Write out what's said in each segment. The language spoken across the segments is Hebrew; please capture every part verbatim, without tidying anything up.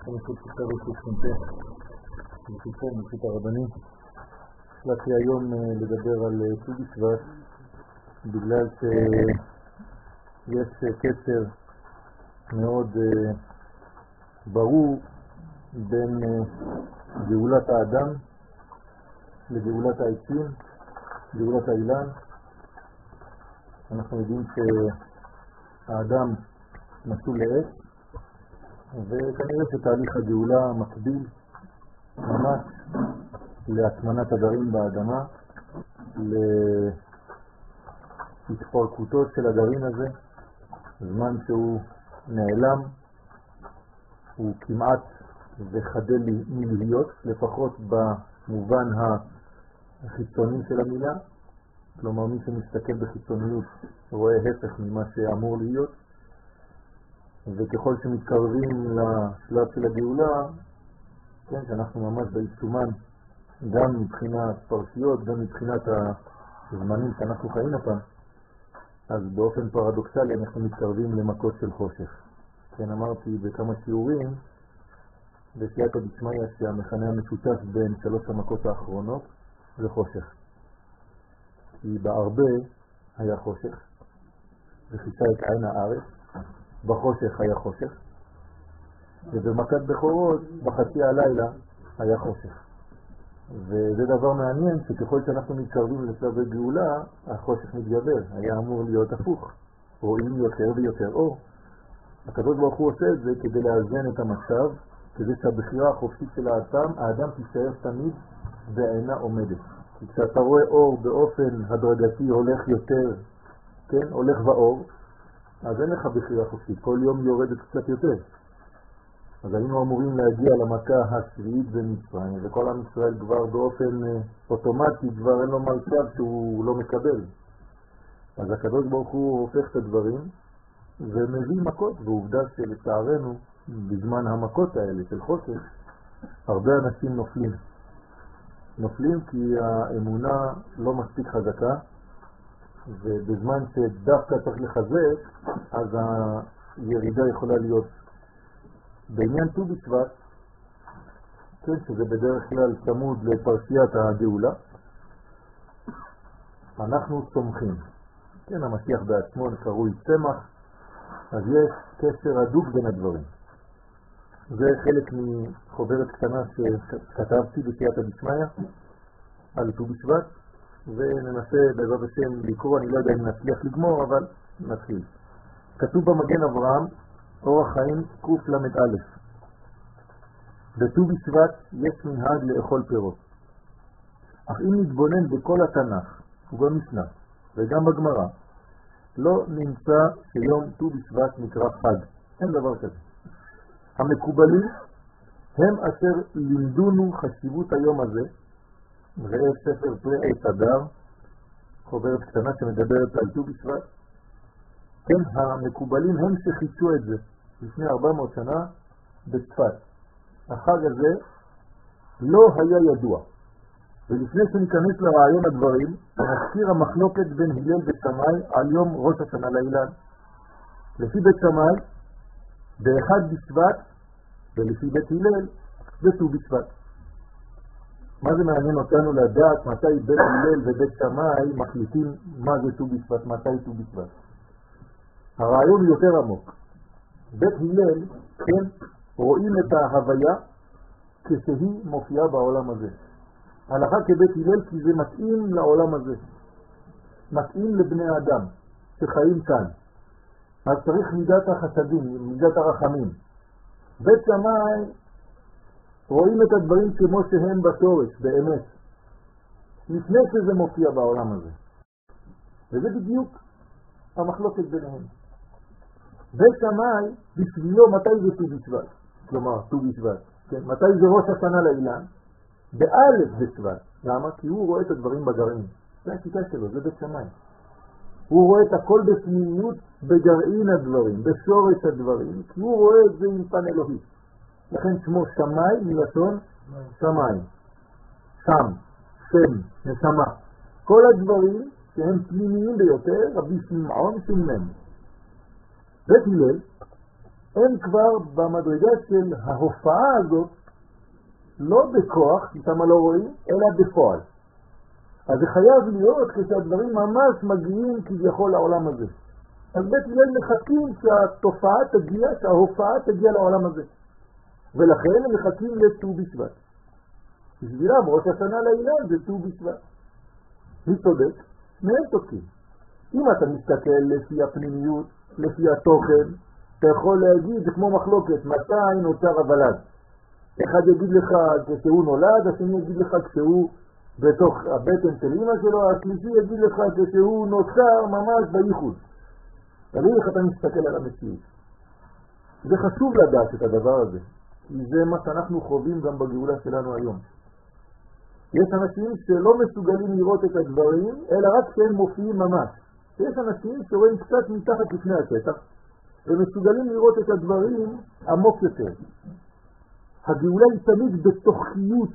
חניכות כיתה ושכנתה, וכיתה מכית הרבנים. החלטתי היום לדבר על ט"ו בשבט, בגלל שיש קשר מאוד ברור בין גאולת האדם לגאולת העצים, גאולת האילן. אנחנו יודעים שהאדם נשוי לעץ, וכנראה שתהליך הגאולה מקביל ממש להטמנת הדרים באדמה, להתפרקותו של הדרים הזה. זמן שהוא נעלם הוא כמעט וחדל מלהיות, לפחות במובן החיצוני של המילה. כלומר, מי שמסתכל בחיצוניות רואה הפך ממה שאמור להיות, וככל שמתקרבים לשלב של הגאולה, כן, שאנחנו ממש בעיצומן, גם מבחינת פרשיות, גם מבחינת הזמנים שאנחנו חיים אותם, אז באופן פרדוקסלי אנחנו מתקרבים למכות של חושך. כן, אמרתי בכמה שיעורים בסייעתא דשמיא שהמכנה המשותף בין שלוש המכות האחרונות זה חושך. כי בהרבה היה חושך, וכיסה את עין הארץ, בחושך היה חושך, ובמכת בכורות בחצי הלילה היה חושך. וזה דבר מעניין שככל שאנחנו מתקרבים לשלב הגאולה, החושך מתגבר. היה אמור להיות הפוך, רואים יותר ויותר אור. הקדוש ברוך הוא עושה את זה כדי לאזן את המצב, כדי שהבחירה החופשית של האדם, האדם תישאר תמיד בעינה עומדת. כי כשאתה רואה אור באופן הדרגתי הולך יותר, כן, הולך באור, אז אין לך בחירה חופשית, כל יום יורדת קצת יותר. אז היינו אמורים להגיע למכה השביעית במצרים, וכל עם ישראל כבר באופן אוטומטי, כבר אין לו מצב שהוא לא מקבל. אז הקדוש ברוך הוא הופך את הדברים ומביא מכות, ועובדה שלצערנו בזמן המכות האלה של חושך הרבה אנשים נופלים. נופלים כי האמונה לא מספיק חזקה, ובזמן שדווקא צריך לחזק, אז הירידה יכולה להיות. בעניין ט"ו בשבט, כן, שזה בדרך כלל צמוד לפרשיית הגאולה, אנחנו צומחים. כן, המשיח בעצמו קרוי צמח, אז יש קשר הדוק בין הדברים. זה חלק מחוברת קטנה שכתבתי בסייעתא דשמיא על ט"ו בשבט, וננסה בעזרת השם לקרוא, אני לא יודע אם נצליח לגמור, אבל נתחיל. כתוב במגן אברהם, אורח חיים קל"א. בט"ו בשבט יש מנהג לאכול פירות. אך אם נתבונן בכל התנ"ך ובמשנה וגם בגמרא, לא נמצא שיום ט"ו בשבט נקרא חג. אין דבר כזה. המקובלים הם אשר לימדונו חשיבות היום הזה. ראה ספר פרי עץ הדר, חוברת קטנה שמדברת על ט"ו בשבט. כן, המקובלים הם שחידשו את זה לפני ארבע מאות שנה בצפת. החג הזה לא היה ידוע. ולפני שניכנס לרעיון הדברים, נזכיר המחלוקת בין הלל בית שמאי על יום ראש השנה לאילן. לפי בית שמאי, באחד בשבט, ולפי בית הלל, בט"ו בשבט. מה זה מעניין אותנו לדעת מתי בית הלל ובית שמאי מחליטים מה זה ט"ו בשבט, מתי ט"ו בשבט? הרעיון יותר עמוק. בית הלל, כן, רואים את ההוויה כשהיא מופיעה בעולם הזה. הלכה כבית הלל כי זה מתאים לעולם הזה. מתאים לבני האדם שחיים כאן. אז צריך מידת החסדים, מידת הרחמים. בית שמאי רואים את הדברים כמו שהם בשורש, באמת. לפני שזה מופיע בעולם הזה. וזה בדיוק המחלוקת ביניהם. בית שמאי בשבילו מתי זה ט"ו בשבט, כלומר ט"ו בשבט, כן? מתי זה ראש השנה לאילן? באלף בשבט. למה? כי הוא רואה את הדברים בגרעין. זה השיטה שלו, זה בית שמאי. הוא רואה את הכל בפנימיות בגרעין הדברים, בשורש הדברים, כי הוא רואה את זה עם פן אלוהי. לכן שמו שמאי מלשון שמיים. שם, שם, נשמה. כל הדברים שהם פנימיים ביותר, רבי שמעון שומם. בית הלל הם כבר במדרגה של ההופעה הזאת, לא בכוח, כמה לא רואים, אלא בפועל. אז זה חייב להיות כשהדברים ממש מגיעים כביכול לעולם הזה. אז בית הלל מחכים שהתופעה תגיע, שההופעה תגיע לעולם הזה. ולכן הם מחכים לט"ו בשבט. בשבילם ראש השנה לאילן זה ט"ו בשבט. מי צודק? מהם צודקים. אם אתה מסתכל לפי הפנימיות, לפי התוכן, אתה יכול להגיד, זה כמו מחלוקת, מתי נוצר הוולד. אחד יגיד לך כשהוא נולד, השני יגיד לך כשהוא בתוך הבטן של אמא שלו, השלישי יגיד לך כשהוא נוצר ממש בייחוד. תראי איך אתה מסתכל על המציאות. זה חשוב לדעת את הדבר הזה, כי זה מה שאנחנו חווים גם בגאולה שלנו היום. יש אנשים שלא מסוגלים לראות את הדברים, אלא רק כשהם מופיעים ממש. יש אנשים שרואים קצת מתחת לפני השטח, ומסוגלים לראות את הדברים עמוק יותר. הגאולה היא תמיד בתוכיות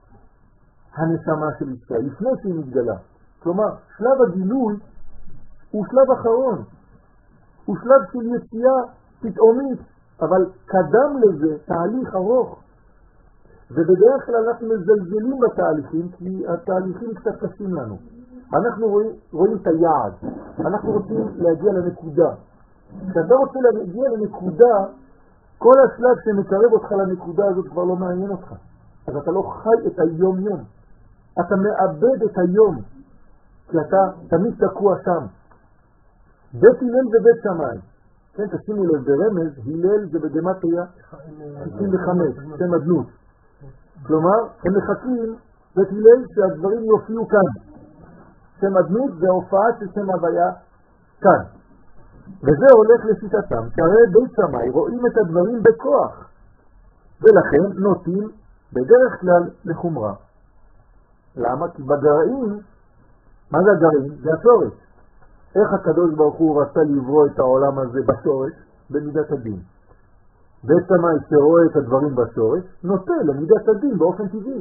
הנשמה של ישראל, לפני שהיא מתגלה. כלומר, שלב הגילוי הוא שלב אחרון, הוא שלב של יציאה פתאומית, אבל קדם לזה תהליך ארוך. ובדרך כלל אנחנו מזלזלים בתהליכים, כי התהליכים קצת קשים לנו. אנחנו רואים, רואים את היעד, אנחנו רוצים להגיע לנקודה. כשאתה רוצה להגיע לנקודה, כל השלב שמקרב אותך לנקודה הזאת כבר לא מעניין אותך. אז אתה לא חי את היום יום. אתה מאבד את היום, כי אתה תמיד תקוע שם. בית הלל ובית שמאי. כן, תשימו לב ברמז, הלל זה בגמטריה שישים וחמש, שם אדנות. כלומר, הם מחכים בית הלל שהדברים יופיעו כאן. שם אדנות זה ההופעה של שם הוויה כאן. וזה הולך לשיטתם, שהרי בית שמאי רואים את הדברים בכוח, ולכן נוטים בדרך כלל לחומרה. למה? כי בגרעין, מה זה הגרעין? זה השורש. איך הקדוש ברוך הוא רצה לברוא את העולם הזה בשורש? במידת הדין. בית שמאי שרואה את הדברים בשורש, נוטה למידת הדין באופן טבעי.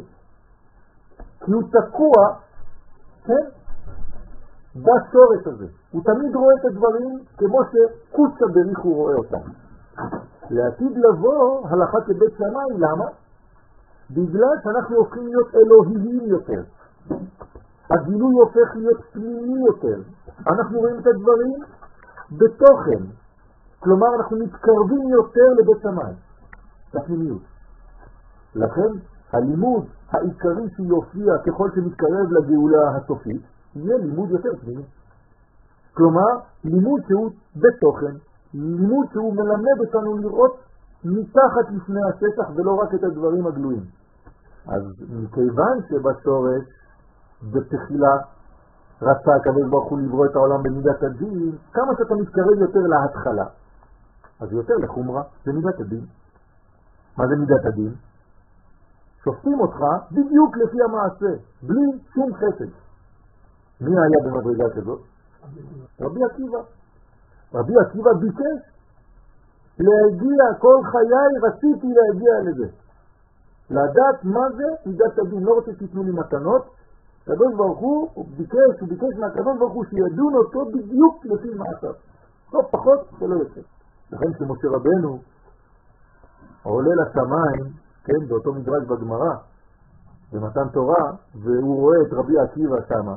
כי הוא תקוע, כן? בשורש הזה. הוא תמיד רואה את הדברים כמו שקוצה בריך הוא רואה אותם. לעתיד לבוא הלכה כבית שמאי, למה? בגלל שאנחנו הופכים להיות אלוהיים יותר. הגילוי הופך להיות פנימי יותר. אנחנו רואים את הדברים בתוכן. כלומר, אנחנו מתקרבים יותר לבית שמאי, לפנימיות. לכן, הלימוד העיקרי שיופיע ככל שמתקרב לגאולה הסופית, יהיה לימוד יותר פנימי. כלומר, לימוד שהוא בתוכן, לימוד שהוא מלמד אותנו לראות מתחת לפני השטח ולא רק את הדברים הגלויים. אז מכיוון שבשורש, בתחילה, רצה הקדוש ברוך הוא לברוא את העולם במידת הדין, כמה שאתה מתקרב יותר להתחלה, אז יותר לחומרה, זה מידת הדין. מה זה מידת הדין? שופטים אותך בדיוק לפי המעשה, בלי שום חסד. מי היה במדרגה כזאת? רבי עקיבא. רבי עקיבא ביקש להגיע, כל חיי רציתי להגיע לזה. לדעת מה זה מידת הדין, לא רוצה שתיתנו לי מתנות. הקדוש ברוך הוא, הוא ביקש, הוא ביקש מהקדוש ברוך הוא שידון אותו בדיוק לפי מעשיו. לא פחות ולא יותר. לכן שמשה רבנו עולה לשמיים, כן, באותו מדרש בגמרא, במתן תורה, והוא רואה את רבי עקיבא שמה,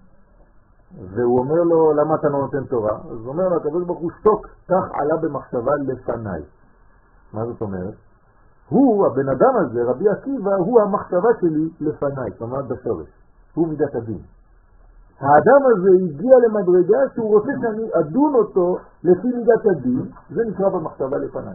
והוא אומר לו, למה אתה לא נותן תורה? אז הוא אומר לו, הקדוש ברוך הוא שתוק, כך עלה במחשבה לפניי. מה זאת אומרת? הוא, הבן אדם הזה, רבי עקיבא, הוא המחשבה שלי לפניי, כלומר בשורש. הוא מידת הדין. האדם הזה הגיע למדרגה שהוא רוצה שאני אדון אותו לפי מידת הדין, זה נקרא במחשבה לפניי.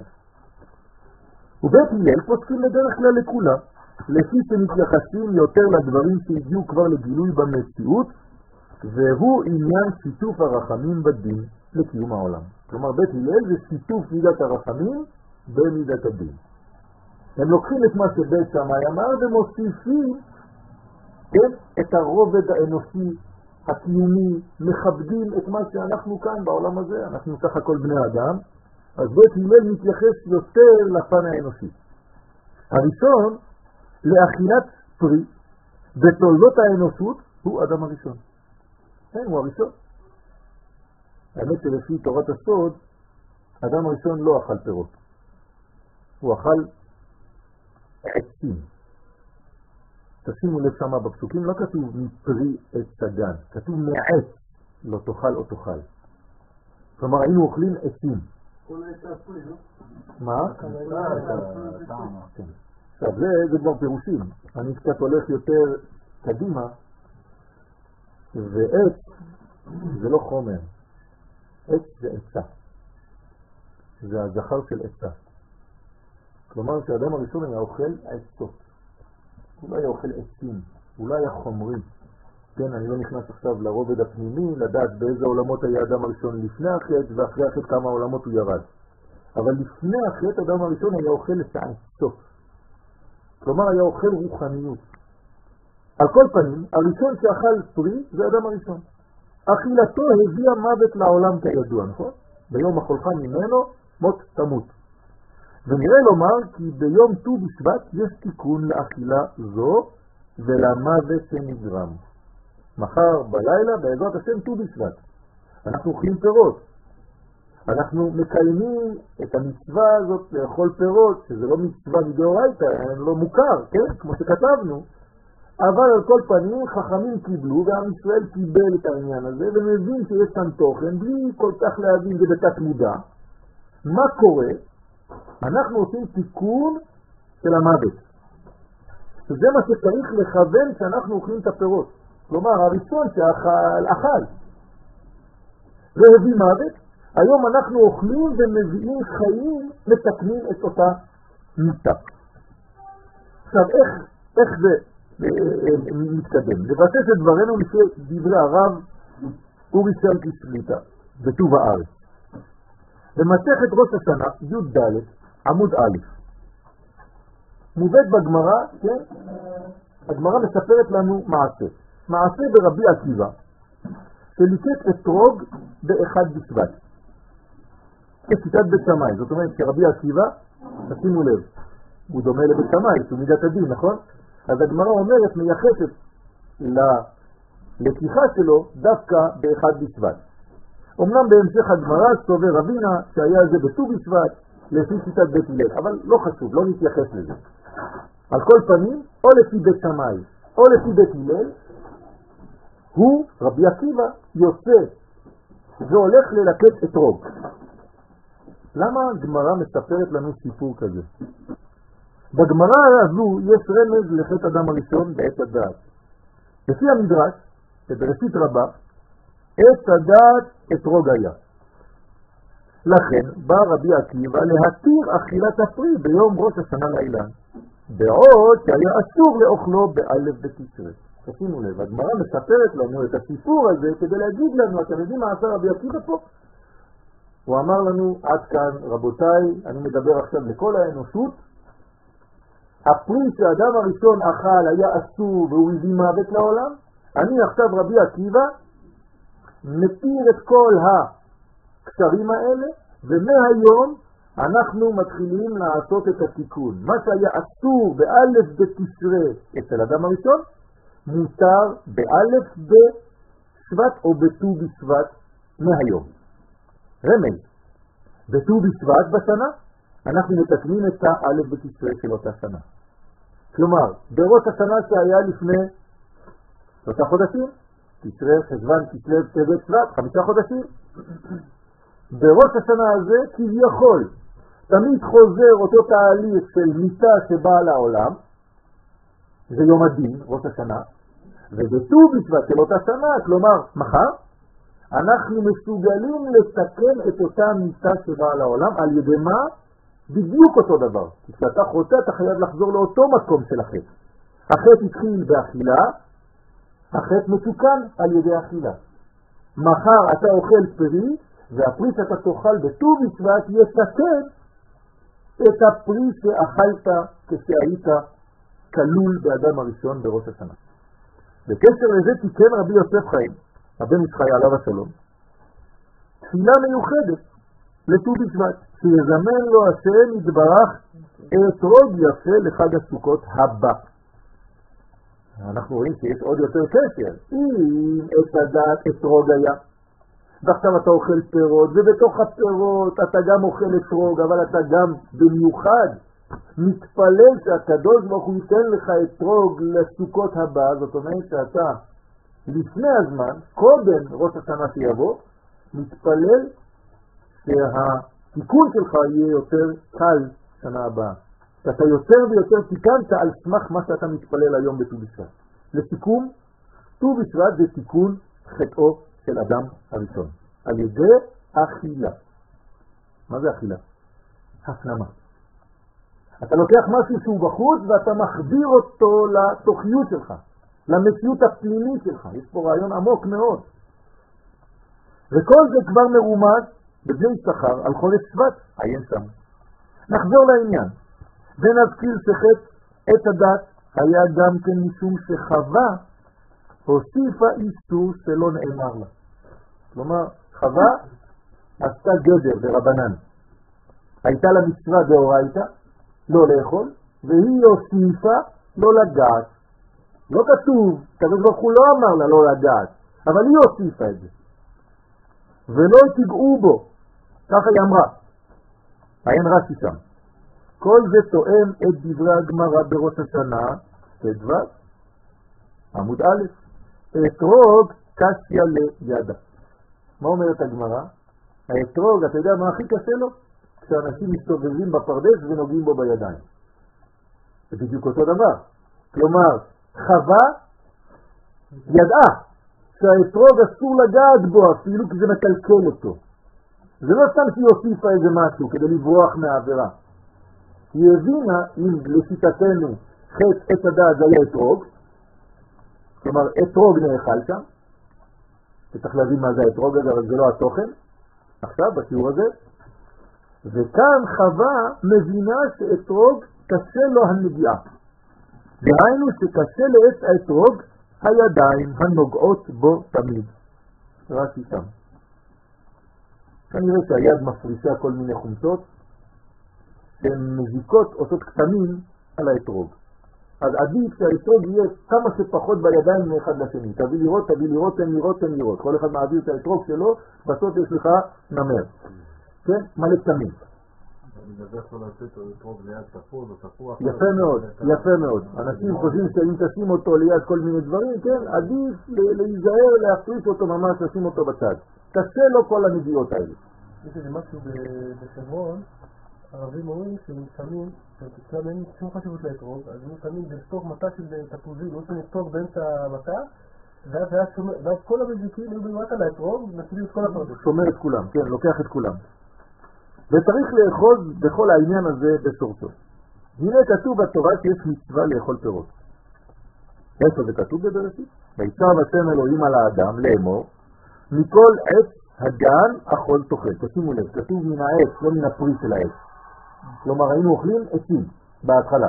ובית הלל פוסקים לדרך כלל לכולם, לפי שמתייחסים יותר לדברים שהגיעו כבר לגילוי במציאות, והוא עניין שיתוף הרחמים בדין לקיום העולם. כלומר, בית הלל זה שיתוף מידת הרחמים במידת הדין. הם לוקחים את מה שבית שמאי אמר ומוסיפים, כן, את הרובד האנושי, הקיומי, מכבדים את מה שאנחנו כאן בעולם הזה, אנחנו סך הכל בני אדם, אז בית הלל מתייחס יותר לפן האנושי. הראשון, לאכילת פרי, בתולדות האנושות, הוא אדם הראשון. כן, הוא הראשון. האמת שלפי תורת הסוד, אדם הראשון לא אכל פירות. הוא אכל עצים. תשימו לב שמה בפסוקים, לא כתוב מפרי עץ הגן, כתוב מעץ לא תאכל או תאכל. כלומר, היינו אוכלים עצים. מה? עכשיו, זה כבר פירושים. אני קצת הולך יותר קדימה, ועץ זה לא חומר. עץ זה עצה. זה הזכר של עצה. כלומר, שהאדם הראשון היה אוכל עצות. הוא לא היה אוכל עצים, הוא לא היה חומרי. כן, אני לא נכנס עכשיו לרובד הפנימי, לדעת באיזה עולמות היה האדם הראשון לפני החטא, ואחרי החטא כמה עולמות הוא ירד. אבל לפני החטא האדם הראשון היה אוכל את העצות. כלומר, היה אוכל רוחניות. על כל פנים, הראשון שאכל פרי זה האדם הראשון. אכילתו הביאה מוות לעולם כידוע, נכון? ביום אכולך ממנו מות תמות. ונראה לומר כי ביום ט"ו בשבט יש תיקון לאכילה זו ולמוות שנגרם. מחר בלילה בעזרת השם ט"ו בשבט אנחנו אוכלים פירות. אנחנו מקיימים את המצווה הזאת לאכול פירות, שזה לא מצווה מדאורייתא, לא מוכר, כן? כמו שכתבנו. אבל על כל פנים חכמים קיבלו, ועם ישראל קיבל את העניין הזה, ומבין שיש כאן תוכן, בלי כל כך להבין זה בתת מודע. מה קורה? אנחנו עושים תיקון של המוות. שזה מה שצריך לכוון שאנחנו אוכלים את הפירות. כלומר, הראשון שאכל, אכל. והביא מוות, היום אנחנו אוכלים ומביאים חיים, מתקנים את אותה מיטה. עכשיו, איך, איך זה מתקדם? לבסס את דברנו לפי דברי הרב אורי סלקי שליטה, בטוב הארץ. במסכת ראש השנה, י' ד' עמוד א', מובאת בגמרא, כן? הגמרא מספרת לנו מעשה. מעשה ברבי עקיבא, שליקט אתרוג באחד בשבט. כשיטת בית שמאי, זאת אומרת שרבי עקיבא, תשימו לב, הוא דומה לבית שמאי, שהוא מידת הדין, נכון? אז הגמרא אומרת, מייחסת ללקיחה שלו דווקא באחד בשבט. אמנם בהמשך הגמרא סובר רבינה שהיה זה בט"ו בשבט לפי שיטת בית הלל, אבל לא חשוב, לא נתייחס לזה. על כל פנים, או לפי בית שמאי או לפי בית הלל, הוא, רבי עקיבא, יוצא והולך ללקט אתרוג. למה הגמרא מספרת לנו סיפור כזה? בגמרא הזו יש רמז לחטא אדם הראשון בעת הדעת. לפי המדרש, שבראשית רבה, עת הדעת אתרוג היה. לכן בא רבי עקיבא להתיר אכילת הפרי ביום ראש השנה לאילן, בעוד שהיה אסור לאוכלו באלף בתשרי. תשימו לב, הגמרא מספרת לנו את הסיפור הזה כדי להגיד לנו, אתם יודעים מה עשה רבי עקיבא פה? הוא אמר לנו, עד כאן רבותיי, אני מדבר עכשיו לכל האנושות, הפרי שהאדם הראשון אכל היה אסור והוא הביא מוות לעולם, אני עכשיו רבי עקיבא מתיר את כל הקשרים האלה, ומהיום אנחנו מתחילים לעשות את התיקון. מה שהיה אסור באלף בתשרי אצל אדם הראשון, מותר באלף בשבט או בט"ו בשבט מהיום. רמז, בט"ו בשבט בשנה, אנחנו מתקנים את האלף בתשרי של אותה שנה. כלומר, בראש השנה שהיה לפני שלושה חודשים, תשרי, חשוון, כסלו, טבת, שבט, חמישה חודשים. בראש השנה הזה כביכול תמיד חוזר אותו תהליך של מיטה שבאה לעולם, זה יום הדין, ראש השנה, ובט"ו בשבט של אותה שנה, כלומר מחר, אנחנו מסוגלים לתקן את אותה מיטה שבאה לעולם, על ידי מה? בדיוק אותו דבר. כשאתה חוטא אתה חייב לחזור לאותו מקום של החטא. החטא התחיל באכילה, החטא מתוקן על ידי אכילה. מחר אתה אוכל פרי, והפרי שאתה תאכל בט"ו בשבט יתקן את הפרי שאכלת כשהיית כלול באדם הראשון בראש השנה. בקשר לזה תיקן רבי יוסף חיים, הבן איש חי עליו השלום, תפילה מיוחדת לט"ו בשבט, שיזמן לו השם יתברך אתרוג יפה לחג הסוכות הבא. אנחנו רואים שיש עוד יותר קשר. אם את הדעת אתרוג היה, ועכשיו אתה אוכל פירות, ובתוך הפירות אתה גם אוכל אתרוג, אבל אתה גם במיוחד מתפלל שהקדוש ברוך הוא ייתן לך אתרוג לסוכות הבא, זאת אומרת שאתה לפני הזמן, קודם ראש השנה שיבוא, מתפלל שהתיקון שלך יהיה יותר קל שנה הבאה. שאתה יותר ויותר תיקנת על סמך מה שאתה מתפלל היום בט"ו בשבט. לסיכום, ט"ו בשבט זה תיקון חטאו של אדם הראשון, על ידי אכילה. מה זה אכילה? הפנמה. אתה לוקח משהו שהוא בחוץ ואתה מחדיר אותו לתוכיות שלך, למציאות הפנימית שלך. יש פה רעיון עמוק מאוד. וכל זה כבר מרומז בבני שכר על חודש שבט, עיין שם. נחזור לעניין. ונזכיר שחטא את הדת היה גם כן משום שחווה הוסיפה איסור שלא נאמר לה. כלומר, חווה עשתה גדר ברבנן. הייתה לה מצווה דאורייתא לא לאכול, והיא הוסיפה לא לגעת. לא כתוב, הקדוש ברוך הוא לא אמר לה לא לגעת, אבל היא הוסיפה את זה. ולא תיגעו בו, ככה היא אמרה. עיין רש"י שם. כל זה תואם את דברי הגמרא בראש השנה, ט"ו, עמוד א', אתרוג קשיא לידה. מה אומרת הגמרא? האתרוג, אתה יודע מה הכי קשה לו? כשאנשים מסתובבים בפרדס ונוגעים בו בידיים. זה בדיוק אותו דבר. כלומר, חווה ידעה שהאתרוג אסור לגעת בו אפילו כי זה מקלקל אותו. זה לא סתם שהיא הוסיפה איזה משהו כדי לברוח מהעבירה. היא הבינה, אם לשיטתנו חטא את הדעת זה היה אתרוג, כלומר אתרוג נאכל שם, צריך להבין מה זה האתרוג הזה, אבל זה לא התוכן, עכשיו בשיעור הזה, וכאן חווה מבינה שאתרוג קשה לו הנגיעה. דהיינו שקשה לעץ האתרוג הידיים הנוגעות בו תמיד. רש"י שם. כנראה שהיד מפרישה כל מיני חומצות שהן מזיקות אותות קטנים על האתרוג. אז עדיף שהאתרוג יהיה כמה שפחות בידיים מאחד לשני. תביא לראות, תביא לראות, תן לראות, תן לראות. כל אחד מעביר את האתרוג שלו, בסוף יש לך נמר. כן? מלא קטנים. יפה מאוד, יפה מאוד. אנשים חושבים שאם תשים אותו ליד כל מיני דברים, כן, עדיף להיזהר, להפריש אותו ממש, לשים אותו בצד. קשה לו כל הנגיעות האלה. יש איזה משהו בשברון, ערבים אומרים שהם שמים, שאצלם אין שום חשיבות לאתרוג, אז הם שמים בתוך מטה של תפוזים, לא שמים אתרוג באמצע המטה, ואז כל המזיקים היו במטה לאתרוג, ומצילים את כל הפרדות. שומר את כולם, כן, לוקח את כולם. וצריך לאחוז בכל העניין הזה בשורתו. הנה כתוב בתורה שיש מצווה לאכול פירות. איפה זה כתוב בבראשית? ויצב השם אלוהים על האדם לאמור, מכל עץ הגן אכול תאכל. תשימו לב, כתוב מן העץ, לא מן הפרי של העץ. כלומר, היינו אוכלים עצים בהתחלה.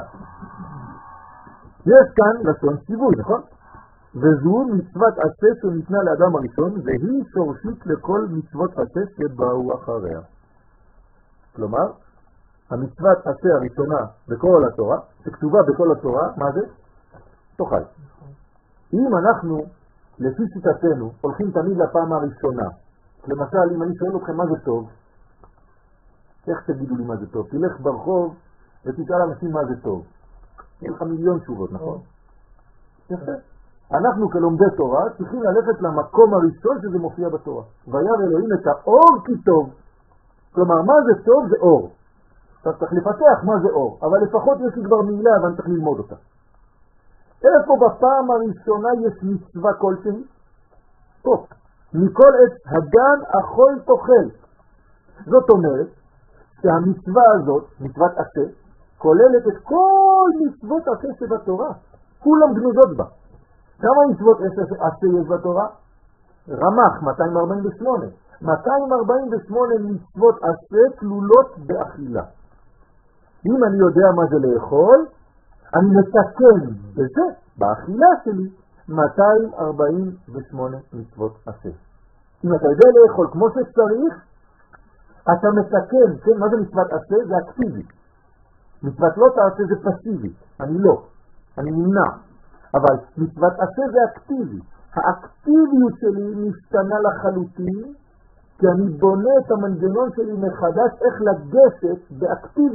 יש כאן לשון ציווי, נכון? וזו מצוות עשה שניתנה לאדם הראשון, והיא שורשית לכל מצוות עשה שבאו אחריה. כלומר, המצוות עשה הראשונה בכל התורה, שכתובה בכל התורה, מה זה? תאכל. אם אנחנו, לפי שיטתנו, הולכים תמיד לפעם הראשונה, למשל, אם אני שואל אתכם מה זה טוב, איך תגידו לי מה זה טוב? תלך ברחוב ותשאל אנשים מה זה טוב. אין לך מיליון תשובות, נכון? יפה. אנחנו כלומדי תורה צריכים ללכת למקום הראשון שזה מופיע בתורה. וירא אלוהים את האור כי טוב. כלומר, מה זה טוב? זה אור. אתה צריך לפתח מה זה אור, אבל לפחות יש לי כבר מילה ואני צריך ללמוד אותה. איפה בפעם הראשונה יש מצווה כלשהי? טוב. מכל עץ הגן אכול תאכל. זאת אומרת שהמצווה הזאת, מצוות עשה, כוללת את כל מצוות עשה שבתורה. כולם גנוזות בה. כמה מצוות עשה יש בתורה? רמ"ח, מאתיים ארבעים ושמונה. מאתיים ארבעים ושמונה מצוות עשה כלולות באכילה. אם אני יודע מה זה לאכול, אני מתקן בזה, באכילה שלי, מאתיים ארבעים ושמונה מצוות עשה. אם אתה יודע לאכול כמו שצריך, אתה מתקן, כן, מה זה מצוות עשה? זה אקטיבי. מצוות לא תעשה זה פסיבי, אני לא, אני נמנע. אבל מצוות עשה זה אקטיבי. האקטיביות שלי משתנה לחלוטין, כי אני בונה את המנגנון שלי מחדש איך לגשת באקטיביות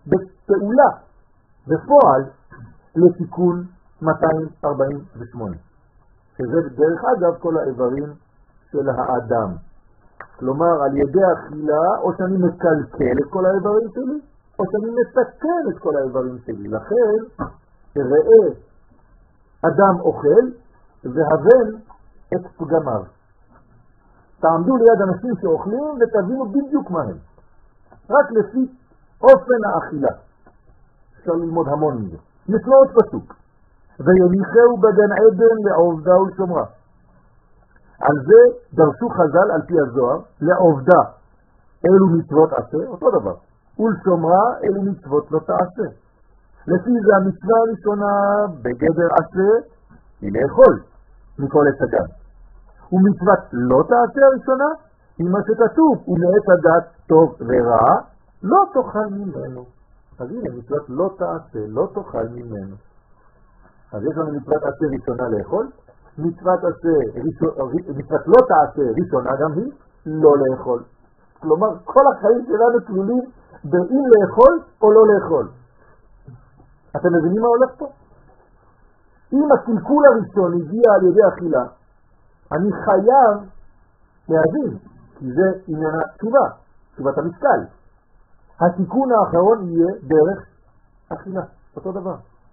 בפעולה, בפועל, לתיקון מאתיים ארבעים ושמונה. שזה דרך אגב כל האיברים של האדם. כלומר, על ידי אכילה, או שאני מקלקל את כל האיברים שלי, או שאני מתקן את כל האיברים שלי. לכן, ראה אדם אוכל, והבן את פגמיו. תעמדו ליד אנשים שאוכלים ותבינו בדיוק מה הם. רק לפי אופן האכילה. אפשר ללמוד המון מזה. ישנו עוד פסוק. ויניחהו בגן עדן לעובדה ולשומרה. על זה דרשו חז"ל על פי הזוהר, לעובדה אלו מצוות עשה, אותו דבר. ולשומרה אלו מצוות לא תעשה. לפי זה המצווה הראשונה בגדר עשה היא לאכול מכל עץ הגן. ומצוות לא תעשה הראשונה היא מה שכתוב, ומעץ הדעת טוב ורע לא תאכל ממנו. אז הנה מצוות לא תעשה, לא תאכל ממנו. אז יש לנו מצוות עשה ראשונה לאכול, מצוות, עשה, ראשון, מצוות לא תעשה ראשונה גם היא לא לאכול. כלומר כל החיים שלנו כלולים באם לאכול או לא לאכול. אתם מבינים מה הולך פה? אם הקלקול הראשון הגיע על ידי אכילה, אני חייב להבין, כי זה עניין התשובה, תשובת המשקל. התיקון האחרון יהיה דרך אכילה, אותו דבר.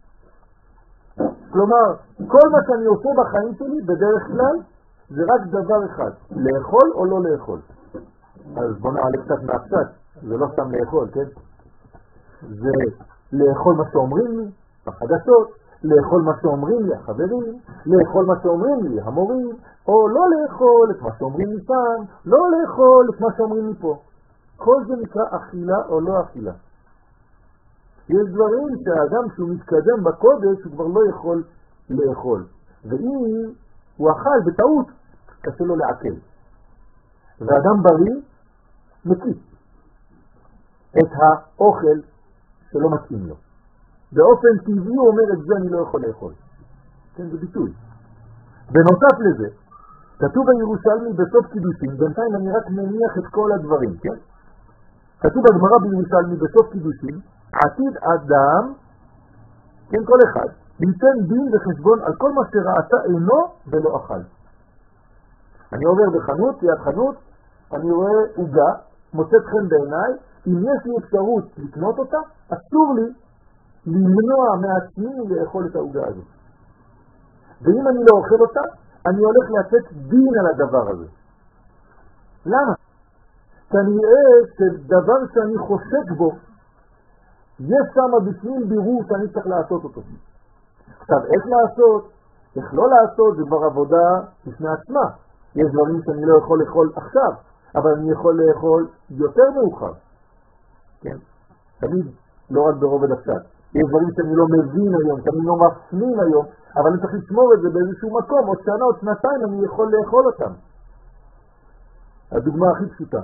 כלומר, כל מה שאני עושה בחיים שלי בדרך כלל זה רק דבר אחד, לאכול או לא לאכול. אז בוא נעלה קצת מהפשט, זה לא סתם לאכול, כן? זה לאכול מה שאומרים לי בחדשות, לאכול מה שאומרים לי החברים, לאכול מה שאומרים לי המורים, או לא לאכול את מה שאומרים לי פעם, לא לאכול את מה שאומרים לי פה. כל זה נקרא אכילה או לא אכילה. יש דברים שהאדם שהוא מתקדם בקודש הוא כבר לא יכול לאכול. ואם הוא אכל בטעות, קשה לו לעכל. ואדם בריא מקיף את האוכל שלא מתאים לו. באופן טבעי הוא אומר את זה אני לא יכול לאכול. כן, זה ביטוי. בנוסף לזה, כתוב בירושלמי בסוף קידושין, בינתיים אני רק מניח את כל הדברים, כן? כתוב בגמרא בירושלמי בסוף קידושין, עתיד אדם, כן, כל אחד, ליתן דין וחשבון על כל מה שראתה אינו ולא אכל. אני עובר בחנות, ליד חנות, אני רואה עוגה, מוצאת חן בעיניי, אם יש לי אפשרות לקנות אותה, אסור לי למנוע מעצמי לאכול את העוגה הזאת. ואם אני לא אוכל אותה, אני הולך לתת דין על הדבר הזה. למה? כנראה שדבר שאני חושק בו, יש שם בפנים בירור שאני צריך לעשות אותו. עכשיו, איך לעשות? איך לא לעשות? זה כבר עבודה בפני עצמה. יש דברים שאני לא יכול לאכול עכשיו, אבל אני יכול לאכול יותר מאוחר. כן? תמיד, לא רק ברובד הפשט. יש דברים שאני לא מבין היום, שאני לא מפנים היום, אבל אני צריך לשמור את זה באיזשהו מקום, עוד שנה, עוד שנתיים אני יכול לאכול אותם. הדוגמה הכי פשוטה.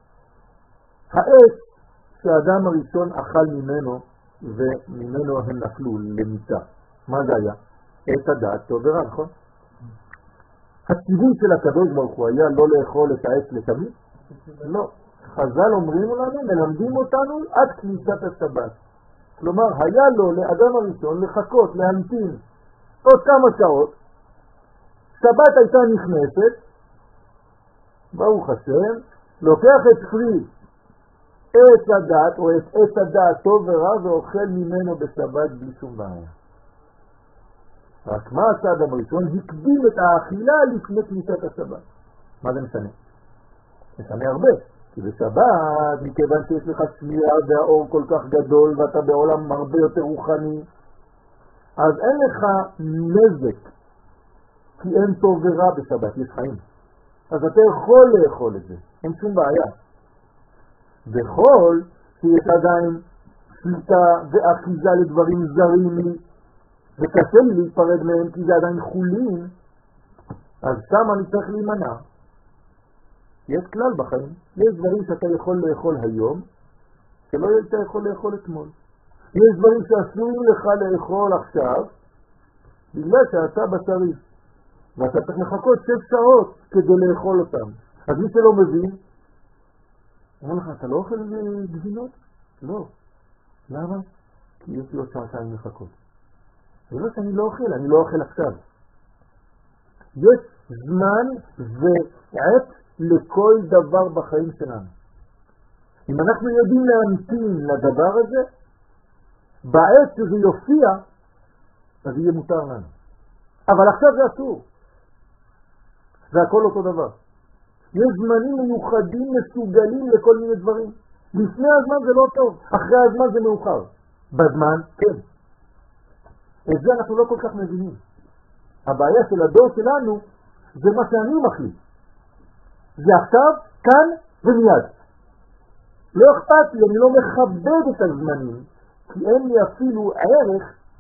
העץ שהאדם הראשון אכל ממנו, וממנו הם נפלו למיטה. מה זה היה? עץ הדעת טוב ורע, נכון? הציווי של הקדוש ברוך הוא היה לא לאכול את העץ לתמיד? לא. חז"ל אומרים לנו, מלמדים אותנו עד כניסת השבת. כלומר, היה לו לאדם הראשון לחכות, להמתין עוד כמה שעות, שבת הייתה נכנסת, ברוך השם, לוקח את פרי עץ הדעת, או את עץ הדעת טוב ורע, ואוכל ממנו בשבת בלי שום בעיה. רק מה עשה אדם הראשון? הקדים את האכילה לפני כניסת השבת. מה זה משנה? משנה הרבה. כי בשבת, מכיוון שיש לך שמיעה והאור כל כך גדול ואתה בעולם הרבה יותר רוחני, אז אין לך נזק, כי אין טוב ורע בשבת, יש חיים. אז אתה יכול לאכול את זה, אין שום בעיה. בכל שיש עדיין שליטה ואחיזה לדברים זרים לי, וקשה לי להיפרד מהם כי זה עדיין חולין, אז שם אני צריך להימנע. יש כלל בחיים, יש דברים שאתה יכול לאכול היום, שלא אתה יכול לאכול אתמול. יש דברים שאסורים לך לאכול עכשיו, בגלל שאתה בשרי, ואתה צריך לחכות שש שעות כדי לאכול אותם. אז מי שלא מבין, אומר לך, אתה לא אוכל גבינות? לא. למה? כי יש לי עוד שעתיים לחכות. זה לא שאני לא אוכל, אני לא אוכל עכשיו. יש זמן ועת לכל דבר בחיים שלנו. אם אנחנו יודעים להמתין לדבר הזה, בעת שזה יופיע, אז יהיה מותר לנו. אבל עכשיו זה אסור. זה הכל אותו דבר. יש זמנים מיוחדים מסוגלים לכל מיני דברים. לפני הזמן זה לא טוב, אחרי הזמן זה מאוחר. בזמן, כן. את זה אנחנו לא כל כך מבינים. הבעיה של הדור שלנו זה מה שאני מחליט. זה עכשיו, כאן ומיד. לא אכפת לי, אני לא מכבד את הזמנים, כי אין לי אפילו ערך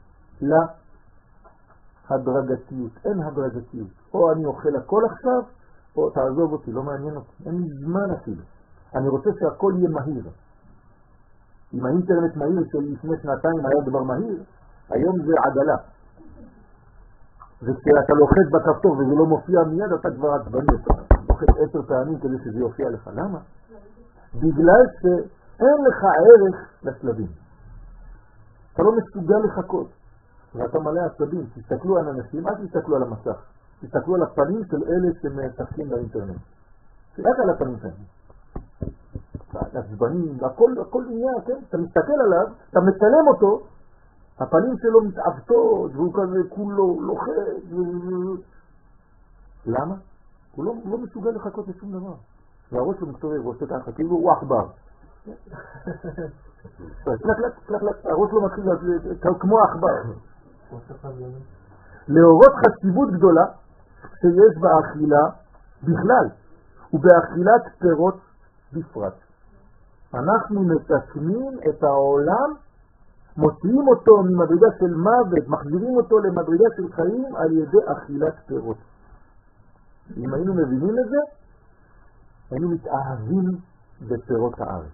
להדרגתיות. אין הדרגתיות. או אני אוכל הכל עכשיו, או תעזוב אותי, לא מעניין אותי. אין לי זמן אפילו. אני רוצה שהכל יהיה מהיר. אם האינטרנט מהיר של לפני שנתיים היה דבר מהיר, היום זה עגלה. וכשאתה לוחץ בכפתור וזה לא מופיע מיד, אתה כבר עצבני אותה. לוחץ עשר פעמים כדי שזה יופיע לך. למה? בגלל שאין לך ערך לשלבים. אתה לא מסוגל לחכות. ואתה מלא עצבים. תסתכלו על אנשים, אל תסתכלו על המסך. תסתכלו על הפנים של אלה שמשחקים באינטרנט. רק על הפנים שלהם. עצבנים, הכל, הכל עניין, כן? אתה מסתכל עליו, אתה מצלם אותו, הפנים שלו מתעוותות, והוא כזה כולו לוחץ. למה? הוא לא, לא מסוגל לחכות לשום דבר. והראש שלו מסתובב, הוא עושה ככה, כאילו הוא עכבר. הראש שלו מתחיל כמו עכבר. להורות חשיבות גדולה שיש באכילה בכלל, ובאכילת פירות בפרט. אנחנו מתקנים את העולם, מוציאים אותו ממדרגה של מוות, מחזירים אותו למדרגה של חיים על ידי אכילת פירות. אם היינו מבינים את זה, היינו מתאהבים בפירות הארץ.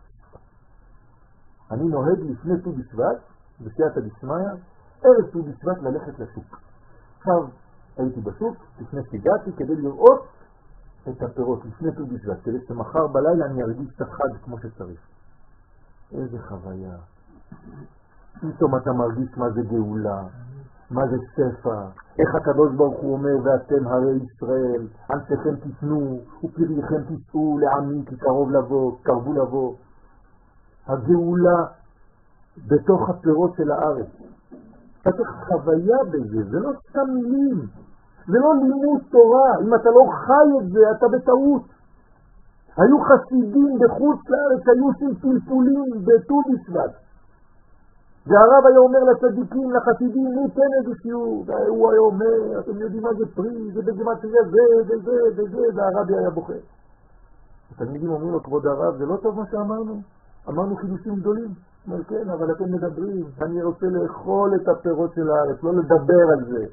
אני נוהג לפני ט"ו בשבט, בסייעתא דשמיא, ערב ט"ו בשבט ללכת לשוק. עכשיו הייתי בשוק, לפני שהגעתי, כדי לראות את הפירות לפני ט"ו בשבט, כדי שמחר בלילה אני ארגיש את החג כמו שצריך. איזה חוויה. פתאום אתה מרגיש מה זה גאולה, מה זה שפע, איך הקדוש ברוך הוא אומר, ואתם הרי ישראל, אנשיכם תתנו, ופריכם תישאו לעמי, כי קרוב לבוא, קרבו לבוא. הגאולה בתוך הפירות של הארץ. אתה צריך חוויה בזה, זה לא סתם מילים, זה לא לימוד תורה. אם אתה לא חי את זה, אתה בטעות. היו חסידים בחוץ לארץ, היו עושים פלפולים בט"ו בשבט. והרב היה אומר לצדיקים, לחסידים, ניתן איזה שיעור. והוא היה אומר, אתם יודעים מה זה פרי, זה בגימטריה זה וזה וזה, והרבי היה בוכה. התלמידים אומרים לו, כבוד הרב, זה לא טוב מה שאמרנו? אמרנו חידושים גדולים. הוא אומר, כן, אבל אתם מדברים. אני רוצה לאכול את הפירות של הארץ, לא לדבר על זה.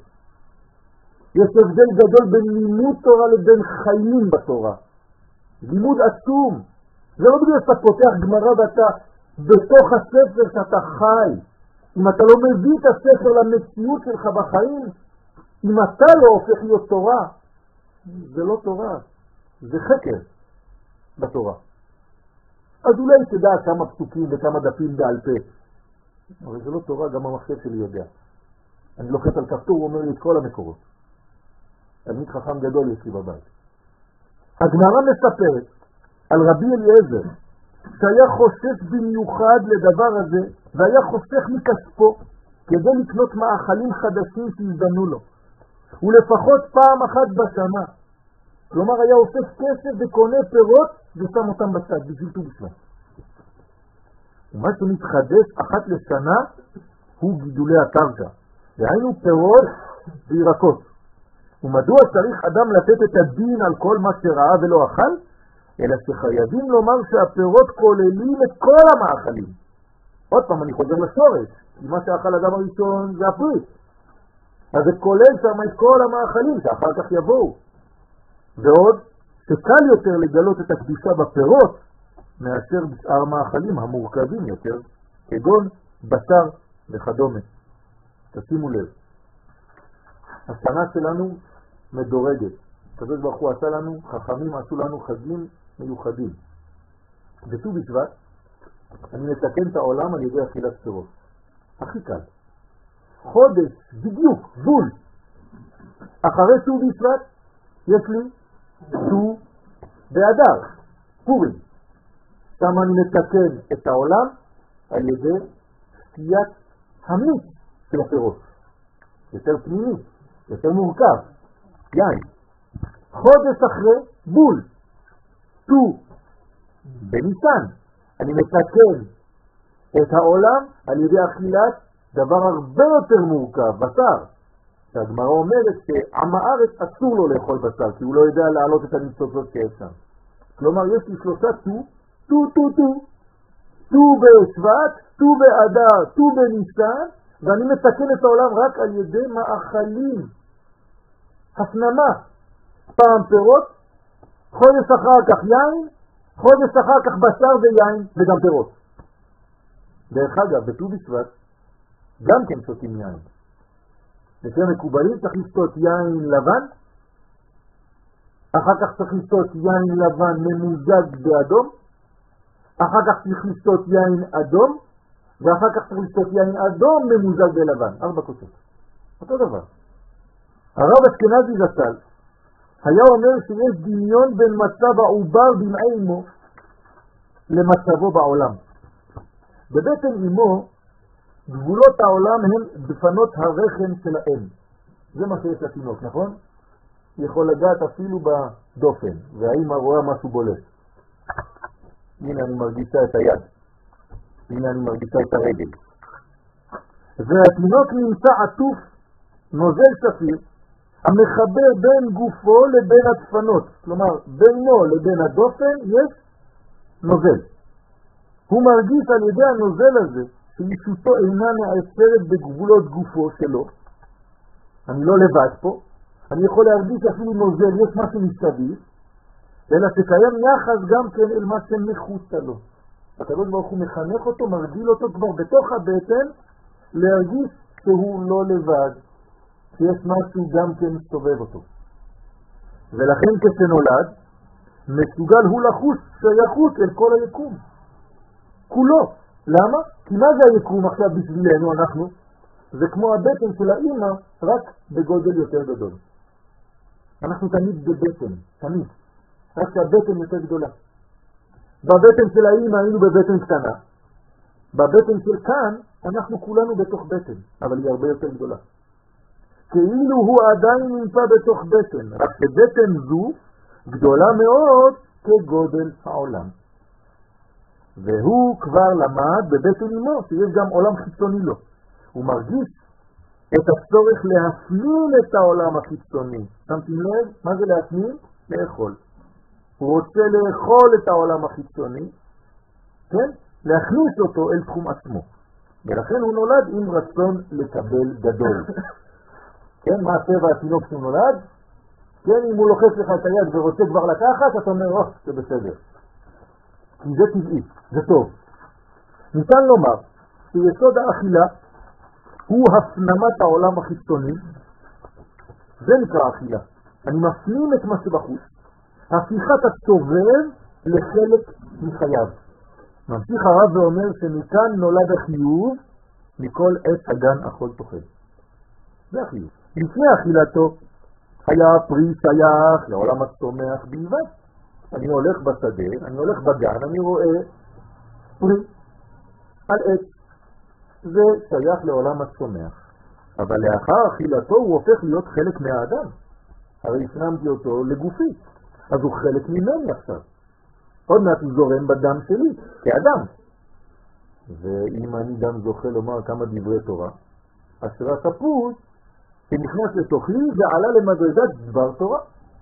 יש הבדל גדול בין לימוד תורה לבין חיים בתורה. לימוד עצום. זה לא בגלל שאתה פותח גמרא ואתה בתוך הספר שאתה חי. אם אתה לא מביא את הספר למציאות שלך בחיים, אם אתה לא הופך להיות תורה, זה לא תורה, זה חקר בתורה. אז אולי תדע כמה פסוקים וכמה דפים בעל פה. אבל זה לא תורה, גם המחשב שלי יודע. אני לוחץ על כפתור, הוא אומר לי את כל המקורות. תלמיד חכם גדול יש לי בבית. הגמרא מספרת על רבי אליעזר, שהיה חושש במיוחד לדבר הזה, והיה חוסך מכספו כדי לקנות מאכלים חדשים שהזדמנו לו. ולפחות פעם אחת בשנה. כלומר, היה אוסף כסף וקונה פירות ושם אותם בצד בשביל ט"ו בשבט. ומה שמתחדש אחת לשנה הוא גידולי הקרקע. והיינו פירות וירקות. ומדוע צריך אדם לתת את הדין על כל מה שראה ולא אכל? אלא שחייבים לומר שהפירות כוללים את כל המאכלים. עוד פעם אני חוזר לשורש, כי מה שאכל אדם הראשון זה הפרי. אז זה כולל שם את כל המאכלים שאחר כך יבואו. ועוד שקל יותר לגלות את הקדושה בפירות מאשר בשאר מאכלים המורכבים יותר, כגון בשר וכדומה. תשימו לב. השנה שלנו מדורגת. הקדוש ברוך הוא עשה לנו, חכמים עשו לנו חגים מיוחדים. בט"ו בשבט אני מתקן את העולם על ידי אכילת פירות. הכי קל. חודש, בדיוק, בול. אחרי ט"ו בשבט, יש לי ט"ו באדר, פורים. שם אני מתקן את העולם על ידי סטיית המיץ של הפירות. יותר פנימי, יותר מורכב. יין. חודש אחרי, בול. ט"ו בניסן. אני מתקן את העולם על ידי אכילת דבר הרבה יותר מורכב, בשר. שהגמרא אומרת שעם הארץ אסור לו לאכול בשר, כי הוא לא יודע להעלות את הניצוצות שיש שם. כלומר, יש לי שלושה ט"ו, ט"ו, ט"ו, ט"ו. ט"ו בשבט, ט"ו באדר, ט"ו בניסן, ואני מתקן את העולם רק על ידי מאכלים. הפנמה. פעם פירות, חודש אחר כך יין, חודש אחר כך בשר ויין וגם פירות. דרך אגב, בט"ו בשבט גם כן שותים יין. לפי המקובלים צריך לשתות יין לבן, אחר כך צריך לשתות יין לבן ממוזג באדום, אחר כך צריך לשתות יין אדום, ואחר כך צריך לשתות יין אדום ממוזג בלבן. ארבע כוסות. אותו דבר. הרב אשכנזי זצ"ל היה אומר שיש דמיון בין מצב העובר במעי אמו למצבו בעולם. בבטן אמו גבולות העולם הם דפנות הרחם של האם. זה מה שיש לתינוק, נכון? יכול לגעת אפילו בדופן, והאמא רואה משהו בולט. הנה אני מרגישה את היד, הנה אני מרגישה את הרגל. והתינוק נמצא עטוף נוזל שפיר המחבר בין גופו לבין הדפנות. כלומר, בינו לבין הדופן יש נוזל. הוא מרגיש על ידי הנוזל הזה שישותו אינה נעצרת בגבולות גופו שלו. אני לא לבד פה, אני יכול להרגיש אפילו נוזל, יש משהו מסביב, אלא שקיים יחס גם כן אל מה שמחוצה לו. הקדוש ברוך הוא מחנך אותו, מרגיל אותו כבר בתוך הבטן, להרגיש שהוא לא לבד, שיש משהו גם כן סובב אותו. ולכן כשנולד, מסוגל הוא לחוש שייכות אל כל היקום. כולו. למה? כי מה זה היקום עכשיו בשבילנו אנחנו? זה כמו הבטן של האמא, רק בגודל יותר גדול. אנחנו תמיד בבטן, תמיד. רק שהבטן יותר גדולה. בבטן של האמא היינו בבטן קטנה. בבטן של כאן אנחנו כולנו בתוך בטן, אבל היא הרבה יותר גדולה. כאילו הוא עדיין נמצא בתוך בטן, רק שבטן זו גדולה מאוד כגודל העולם. והוא כבר למד בבטן אמו שיש גם עולם חיצוני לו. הוא מרגיש את הצורך להפנים את העולם החיצוני. שמתם לב? מה זה להפנים? לאכול. הוא רוצה לאכול את העולם החיצוני, כן? להכניס אותו אל תחום עצמו. ולכן הוא נולד עם רצון לקבל גדול. כן? מה הטבע התינוק שהוא נולד? כן, אם הוא לוחץ לך את היד ורוצה כבר לקחת, אתה אומר, או, זה בסדר. כי זה טבעי, זה טוב. ניתן לומר שיסוד האכילה הוא הפנמת העולם החיצוני. זה נקרא אכילה. אני מפנים את מה שבחוץ. הפיכת הסובב לחלק מחייו. ממשיך הרב ואומר שמכאן נולד החיוב מכל עת הגן אכול תאכל. זה החיוב. לפני אכילתו היה פרי שייך לעולם הצומח בלבד. אני הולך בשדה, אני הולך בגן, אני רואה פרי על עץ. זה שייך לעולם הצומח. אבל לאחר אכילתו הוא הופך להיות חלק מהאדם. הרי הפנמתי אותו לגופי. אז הוא חלק ממני עכשיו. עוד מעט הוא זורם בדם שלי, כאדם. ואם אני גם זוכה לומר כמה דברי תורה, אשר התפוס שנכנס לתוכי ועלה למדרגת דבר תורה.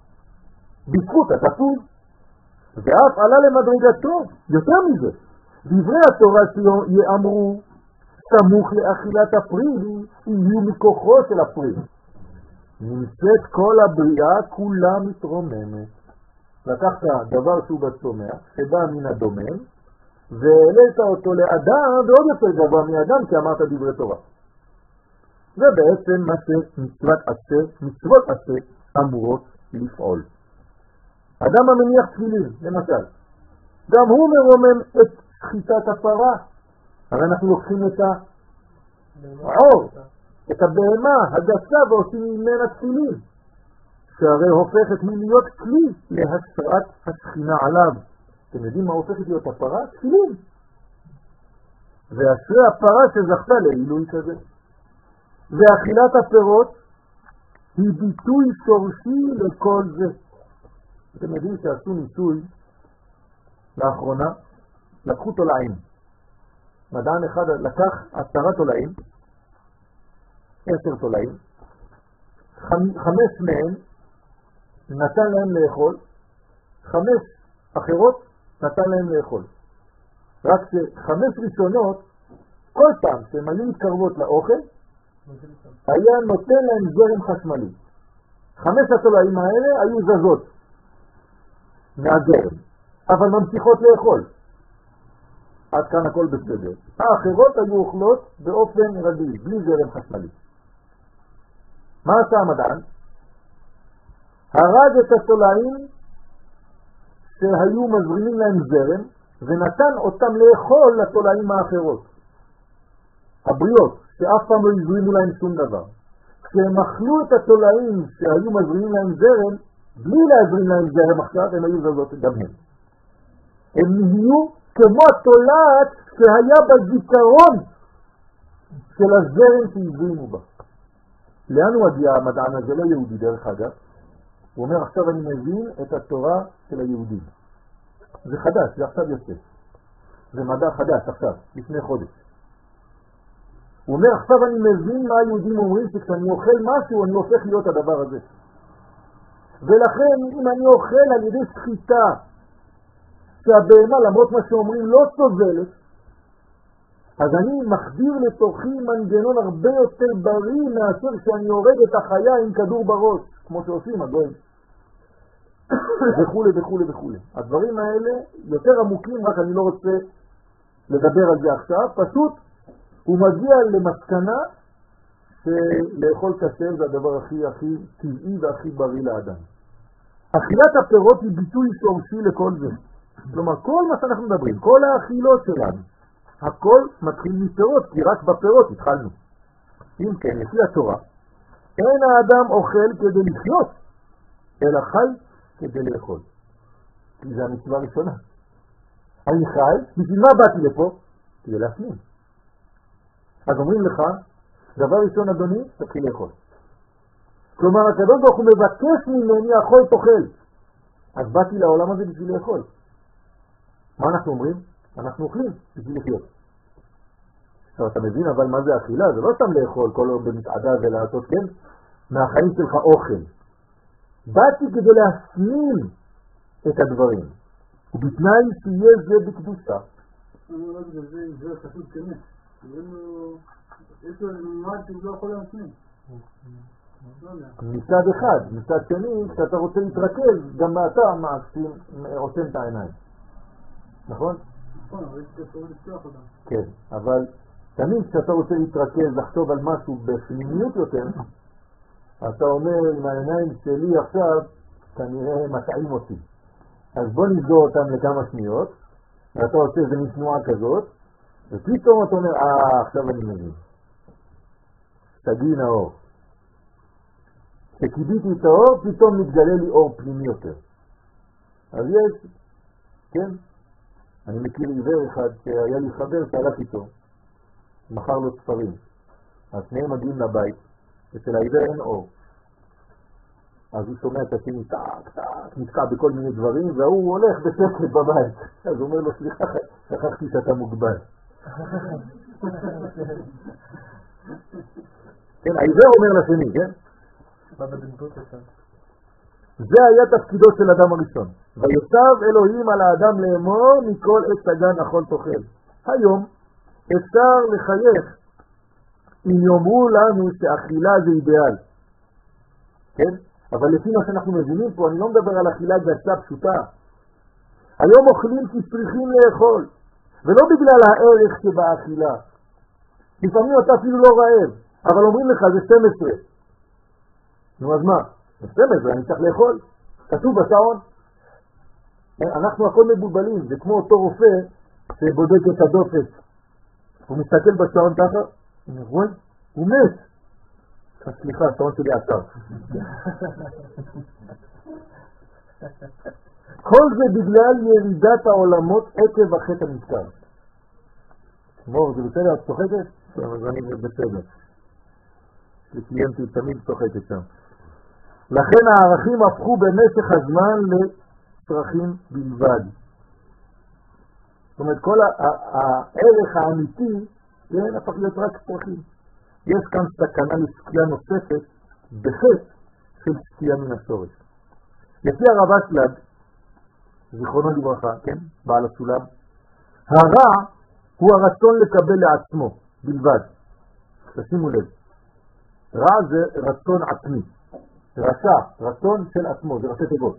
בזכות התפוס. ואף עלה למדרגת טוב. יותר מזה. דברי התורה שיאמרו סמוך לאכילת הפרי יהיו מכוחו של הפרי. נמצאת כל הבריאה כולה מתרוממת. לקחת דבר שהוא בצומח, שבא מן הדומם, והעלית אותו לאדם, ועוד יותר גבוה מאדם, כי אמרת דברי תורה. זה בעצם מה שמצוות עשה, מצוות עשה אמורות לפעול. אדם המניח תפילין, למשל, גם הוא מרומם את שחיטת הפרה. הרי אנחנו לוקחים את העור, את הבהמה הגסה ועושים ממנה תפילין, שהרי הופכת להיות כלי להשראת השכינה עליו. אתם יודעים מה הופכת להיות הפרה? תפילין. ואשרי הפרה שזכתה לעילוי כזה. ואכילת הפירות היא ביטוי שורשי לכל זה. אתם יודעים שעשו ניסוי לאחרונה, לקחו תולעים. מדען אחד לקח עשרה תולעים, עשר תולעים, חמש מהם נתן להם לאכול, חמש אחרות נתן להם לאכול. רק שחמש ראשונות, כל פעם שהן היו מתקרבות לאוכל, היה נותן להם זרם חשמלי. חמש התולעים האלה היו זזות מהזרם, אבל ממשיכות לאכול. עד כאן הכל בסדר. האחרות היו אוכלות באופן רגיל, בלי זרם חשמלי. מה עשה המדען? הרג את התולעים שהיו מזרימים להם זרם, ונתן אותם לאכול לתולעים האחרות, הבריאות, שאף פעם לא הזרימו להם שום דבר. כשהם אכלו את התולעים שהיו מזרימים להם זרם, בלי להזרים להם זרם עכשיו, הם היו זזות גם הם. הם נהיו כמו התולעת שהיה בזיכרון של הזרם שהזרימו בה. לאן הוא הגיע המדען הזה? לא יהודי דרך אגב. הוא אומר, עכשיו אני מבין את התורה של היהודים. זה חדש, זה עכשיו יוצא. זה מדע חדש עכשיו, לפני חודש. הוא אומר, עכשיו אני מבין מה היהודים אומרים, שכשאני אוכל משהו אני הופך להיות הדבר הזה. ולכן אם אני אוכל על ידי שחיטה, שהבהמה למרות מה שאומרים לא סובלת, אז אני מחדיר לתוכי מנגנון הרבה יותר בריא מאשר שאני הורג את החיה עם כדור בראש, כמו שעושים הגויים. וכו' וכו' וכו'. הדברים האלה יותר עמוקים, רק אני לא רוצה לדבר על זה עכשיו. פשוט הוא מגיע למסקנה שלאכול כשר זה הדבר הכי הכי טבעי והכי בריא לאדם. אכילת הפירות היא ביטוי שורשי לכל זה. כלומר, כל מה שאנחנו מדברים, כל האכילות שלנו, הכל מתחיל מפירות, כי רק בפירות התחלנו. אם כן, לפי התורה, אין האדם אוכל כדי לחיות, אלא חי כדי לאכול. כי זה המצווה הראשונה. אני חי, בשביל מה באתי לפה? כדי להפנים. אז אומרים לך, דבר ראשון אדוני, תתחיל לאכול. כלומר, הקדוש ברוך הוא מבקש ממני אכול תאכל. אז באתי לעולם הזה בשביל לאכול. מה אנחנו אומרים? אנחנו אוכלים בשביל לחיות. עכשיו אתה מבין אבל מה זה אכילה? זה לא סתם לאכול כל עוד במתעדה ולעשות כן מהחיים שלך אוכל. באתי כדי להפנים את הדברים, ובתנאי שיהיה זה בקדושה. זה חשוב כנס. יש לו מימד שהוא לא יכול להפנים. מצד אחד, מצד שני, כשאתה רוצה להתרכז, גם אתה מעשים, עושים את העיניים. נכון? נכון, אבל יש אפשר לפתוח אותם. כן, אבל תמיד כשאתה רוצה להתרכז, לחשוב על משהו בפנימיות יותר, אתה אומר, עם העיניים שלי עכשיו, כנראה מטעים אותי. אז בוא נסגור אותם לכמה שניות, ואתה עושה איזה משנועה כזאת, ופתאום אתה אומר, אה, עכשיו אני מבין. תגיעי נאור. כשקיביתי את האור, פתאום מתגלה לי אור פנימי יותר. אז יש, כן? אני מכיר עיוור אחד שהיה לי חבר שהלך איתו, מכר לו ספרים. אז שניהם מגיעים לבית, אצל העיוור אין אור. אז הוא שומע את השני, טק, טק, נתקע בכל מיני דברים, והוא הולך בשקט בבית. אז הוא אומר לו, סליחה, שכחתי שאתה מוגבל. כן, העיוור אומר לשני, כן? זה היה תפקידו של אדם הראשון. ויצב אלוהים על האדם לאמור מכל עץ הגן אכול תאכל. היום אפשר לחייך אם יאמרו לנו שאכילה זה אידיאל. כן? אבל לפי מה שאנחנו מבינים פה, אני לא מדבר על אכילה גסה פשוטה. היום אוכלים כי צריכים לאכול, ולא בגלל הערך שבאכילה. לפעמים אתה אפילו לא רעב, אבל אומרים לך זה שתים עשרה. נו אז מה? שתים עשרה אני צריך לאכול. כתוב בשעון. אנחנו הכל מבולבלים, זה כמו אותו רופא שבודק את הדופק, הוא מסתכל בשעון ככה, הוא אומר, וואי, הוא מת. סליחה, השעון שלי עצר. כל זה בגלל ירידת העולמות עקב החטא הנזכר. מור, זה בסדר? את צוחקת? אז אני בסדר. לקליינטי תמיד צוחקת שם. לכן הערכים הפכו במשך הזמן לצרכים בלבד. זאת אומרת, כל הערך האמיתי, זה הפך להיות רק צרכים. יש כאן סכנה לסקייה נוספת בחטא של סקייה מן השורש. לפי הרב אשלג, זיכרונו לברכה, כן, בעל הסולם, הרע הוא הרצון לקבל לעצמו בלבד. תשימו לב, רע זה רצון עצמי, רצה, רצון של עצמו, זה ראשי תיבות.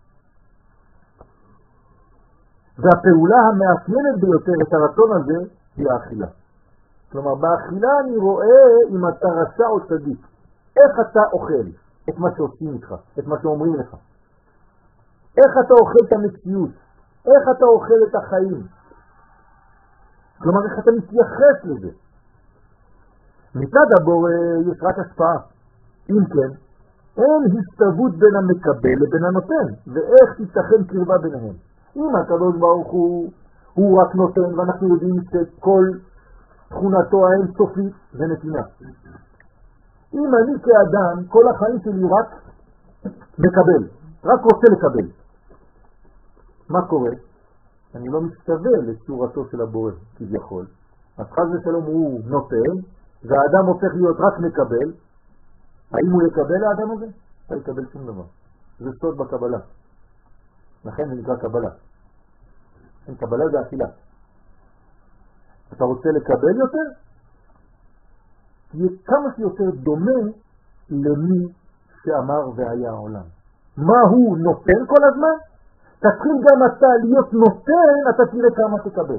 והפעולה המאפיינת ביותר את הרצון הזה היא האכילה. כלומר, באכילה אני רואה אם אתה רצה או צדיק. איך אתה אוכל את מה שעושים איתך, את מה שאומרים לך. איך אתה אוכל את המציאות, איך אתה אוכל את החיים. כלומר, איך אתה מתייחס לזה. מצד הבורא יש רק השפעה. אם כן, אין הסתוות בין המקבל לבין הנותן, ואיך תיתכן קרבה ביניהם. אם הקדוש ברוך הוא, הוא רק נותן, ואנחנו יודעים שכל תכונתו האינסופית זה נתינה. אם אני כאדם, כל החיים שלי רק מקבל, רק רוצה לקבל. מה קורה? אני לא מסתווה לצורתו של הבורא, כביכול. אז חס ושלום הוא נותן, והאדם הופך להיות רק מקבל. האם הוא יקבל האדם הזה? לא יקבל שום דבר. זה סוד בקבלה. לכן זה נקרא קבלה. קבלה זה אכילה. אתה רוצה לקבל יותר? תהיה כמה שיותר דומה למי שאמר והיה העולם. מה הוא נותן כל הזמן? תתחיל גם אתה להיות נותן, אתה תראה כמה תקבל.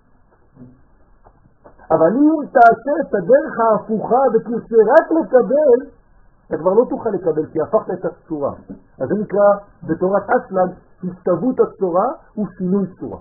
אבל אם תעשה את הדרך ההפוכה ותרצה רק לקבל, אתה כבר לא תוכל לקבל, כי הפכת את הצורה. אז זה נקרא בתורת אשלג, הסתוות הצורה ושינוי צורה.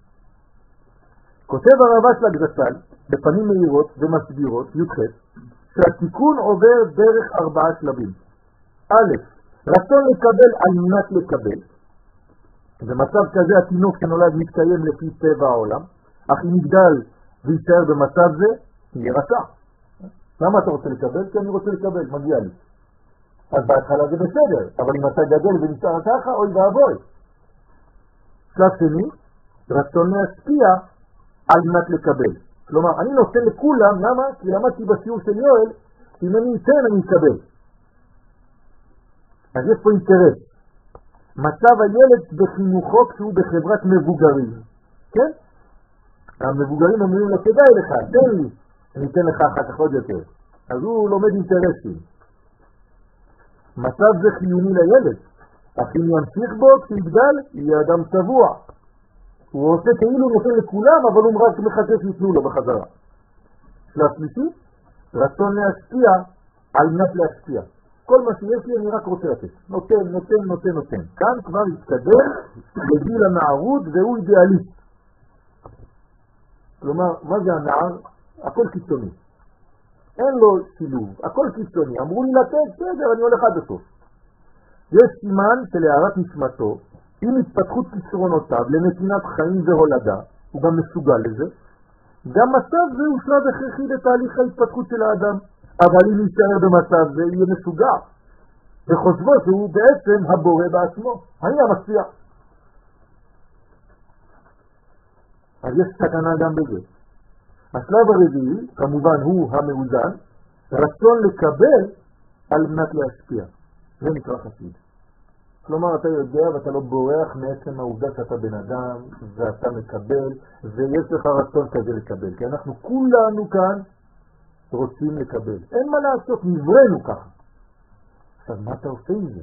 כותב הרב אשלג זצ"ל, בפנים מהירות ומסבירות, י"ח, שהתיקון עובר דרך ארבעה שלבים. א', רצון לקבל על מנת לקבל. במצב כזה התינוק שנולד מתקיים לפי טבע העולם, אך אם יגדל וישאר במצב זה, יהיה רצה. למה אתה רוצה לקבל? כי אני רוצה לקבל, מגיע לי. אז בהתחלה זה בסדר, אבל אם אתה גדל ונשאר ככה, אוי ואבוי. שלב שני, רצון להשפיע על מנת לקבל. כלומר, אני נותן לכולם, למה? כי למדתי בשיעור של יואל, אם אני אתן, אני אקבל. אז יש פה אינטרס. מצב הילד בחינוכו כשהוא בחברת מבוגרים. כן? המבוגרים אומרים לו, כדאי לך, תן לי, אני אתן לך אחר כך עוד יותר. אז הוא לומד אינטרסים. מצב זה חיוני לילד. אך אם ימשיך בו, כשיגדל, יהיה אדם צבוע. הוא עושה כאילו נותן לכולם, אבל הוא רק מחכה שיתנו לו בחזרה. שלב שלישי, רצון להשפיע על מנת להשפיע. כל מה שיש לי אני רק רוצה לתת. נותן, נותן, נותן, נותן. כאן כבר התקדם לגיל הנערות והוא אידיאליסט. כלומר, מה זה הנער? הכל קיצוני. אין לו שילוב, הכל קיצוני. אמרו לי לתת, בסדר, אני הולך עד הסוף. יש סימן של הערת נשמתו, עם התפתחות כישרונותיו לנתינת חיים והולדה, הוא גם מסוגל לזה. גם מצב זה הוא שלב הכרחי לתהליך ההתפתחות של האדם. אבל אם יישאר במצב זה, יהיה מסוגל. וחושבו שהוא בעצם הבורא בעצמו. אני המציע. אז יש סכנה גם בזה. השלב הרביעי, כמובן הוא המאוזן, רצון לקבל על מנת להשפיע. זה נקרא חסיד. כלומר, אתה יודע ואתה לא בורח מעצם העובדה שאתה בן אדם, ואתה מקבל, ויש לך רצון כזה לקבל. כי אנחנו כולנו כאן רוצים לקבל. אין מה לעשות, נברנו ככה. עכשיו, מה אתה עושה עם זה?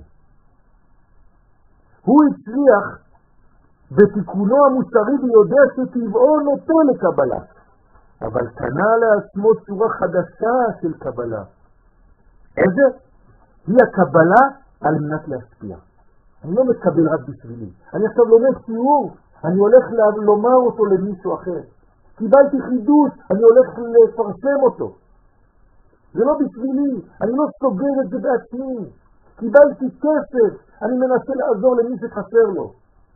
הוא הצליח בתיקונו המוסרי ויודע שטבעו נוטה לקבלה. אבל קנה לעצמו צורה חדשה של קבלה. איזה? היא הקבלה על מנת להשפיע. אני לא מקבל רק בשבילי. אני עכשיו לומד שיעור, אני הולך לומר אותו למישהו אחר. קיבלתי חידוש, אני הולך לפרסם אותו. זה לא בשבילי, אני לא סוגר את זה בעצמי. קיבלתי כסף, אני מנסה לעזור למי שחסר לו.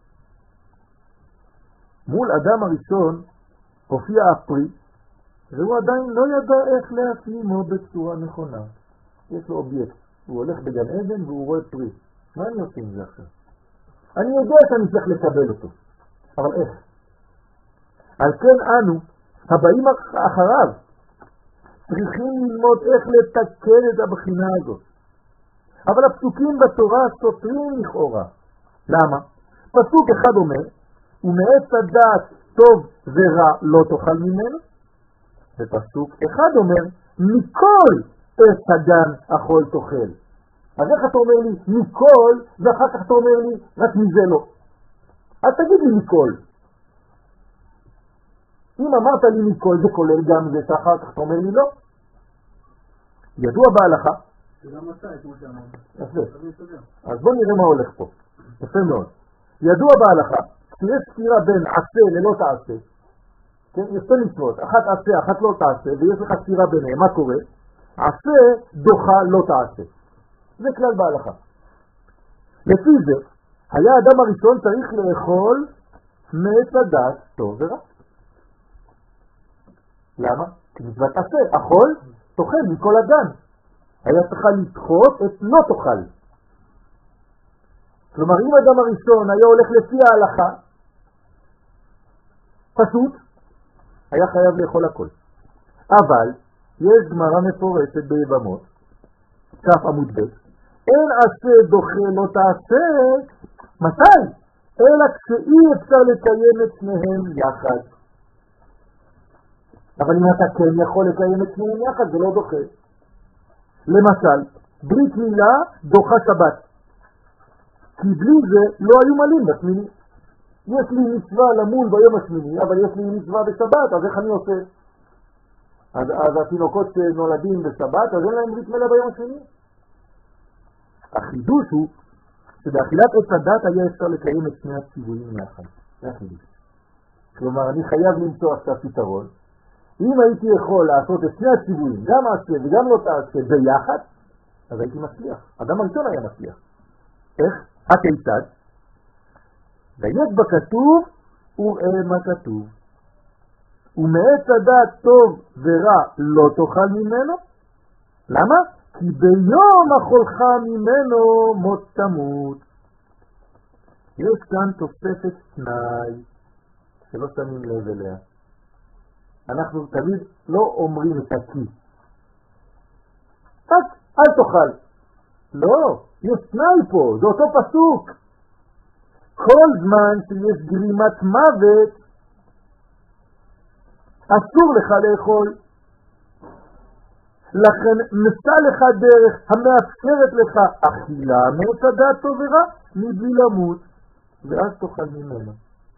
מול אדם הראשון הופיע הפרי, והוא עדיין לא ידע איך להפעימו בצורה נכונה. יש לו אובייקט, הוא הולך בגן עדן והוא רואה פרי. מה אני עושה עם זה עכשיו? אני יודע שאני צריך לקבל אותו, אבל איך? על כן אנו, הבאים אחריו, צריכים ללמוד איך לתקן את הבחינה הזאת. אבל הפסוקים בתורה סותרים לכאורה. למה? פסוק אחד אומר, ומעץ הדעת טוב ורע לא תאכל ממנו, ופסוק אחד אומר, מכל עץ הגן אכול תאכל. אז איך אתה אומר לי מכל, ואחר כך אתה אומר לי רק מזה לא? אז תגיד לי מכל. אם אמרת לי מכל, זה כולל גם זה, שאחר כך אתה אומר לי לא. ידוע בהלכה. שגם אתה, כמו שאמרת. יפה. אז בוא נראה מה הולך פה. יפה מאוד. ידוע בהלכה, כשיש סתירה בין עשה ללא תעשה, כן? יש שתי מצוות, אחת עשה, אחת לא תעשה, ויש לך סתירה ביניהם. מה קורה? עשה דוחה לא תעשה. זה כלל בהלכה. לפי זה, היה האדם הראשון צריך לאכול מעץ הדעת טוב ורע. למה? כי מצוות עשה, אכול, תאכל מכל הגן. היה צריכה לדחות את לא תאכל. כלומר, אם האדם הראשון היה הולך לפי ההלכה, פשוט, היה חייב לאכול הכל. אבל, יש גמרא מפורשת ביבמות, כף עמוד ב', אין עשה דוחה לא תעשה, מתי? אלא כשאי אפשר לקיים את שניהם יחד. אבל אם אתה כן יכול לקיים את שניהם יחד, זה לא דוחה. למשל, ברית מילה דוחה שבת. כי בלי זה לא היו מלים בשמיני. יש לי מצווה למול ביום השמיני, אבל יש לי מצווה בשבת, אז איך אני עושה? אז, אז התינוקות שנולדים בשבת, אז אין להם ברית מילה ביום השמיני. החידוש הוא שבאכילת עץ הדת היה אפשר לקיים את שני הציוויים יחד. זה החידוש. כלומר, אני חייב למצוא עכשיו פתרון. אם הייתי יכול לעשות את שני הציוויים, גם עשה וגם לא תעשה ביחד, אז הייתי מצליח. אדם הראשון היה מצליח. איך? הכיצד? ויש בכתוב וראה מה כתוב. ומעץ הדעת טוב ורע לא תאכל ממנו. למה? כי ביום אכולך ממנו מות תמות. יש כאן תוספת תנאי שלא שמים לב אליה. אנחנו תמיד לא אומרים את הכי. רק אל תאכל. לא, יש תנאי פה, זה אותו פסוק. כל זמן שיש גרימת מוות, אסור לך לאכול. לכן מצא לך דרך המאפשרת לך אכילה מעץ הדעת טוב ורע מבלי למות, ואז תאכל ממנו.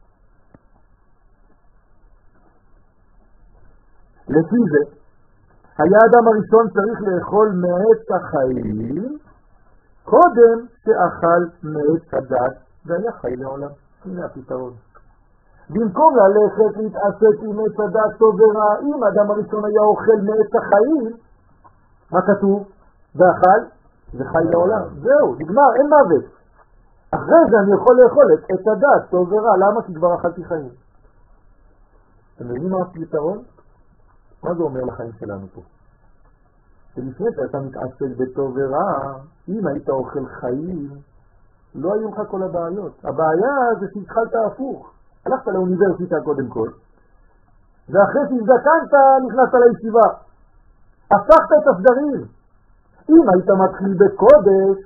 לפי זה, היה האדם הראשון צריך לאכול מעץ החיים קודם שאכל מעץ הדעת והיה חי לעולם. הנה הפתרון. במקום ללכת להתעסק עם מעץ הדעת טוב ורע, אם האדם הראשון היה אוכל מעץ החיים, מה כתוב? ואכל, זה חי לעולם. זהו, נגמר, אין מוות. אחרי זה אני יכול לאכול את עץ הדעת טוב ורע. למה? כי כבר אכלתי חיים. אתם מבינים מה הפתרון? מה זה אומר לחיים שלנו פה? שלפני שאתה מתעסק בטוב ורע, אם היית אוכל חיים, לא היו לך כל הבעיות. הבעיה זה שהתחלת הפוך. הלכת לאוניברסיטה קודם כל, ואחרי שהזדקנת נכנסת לישיבה. הפכת את הסדרים. אם היית מתחיל בקודש,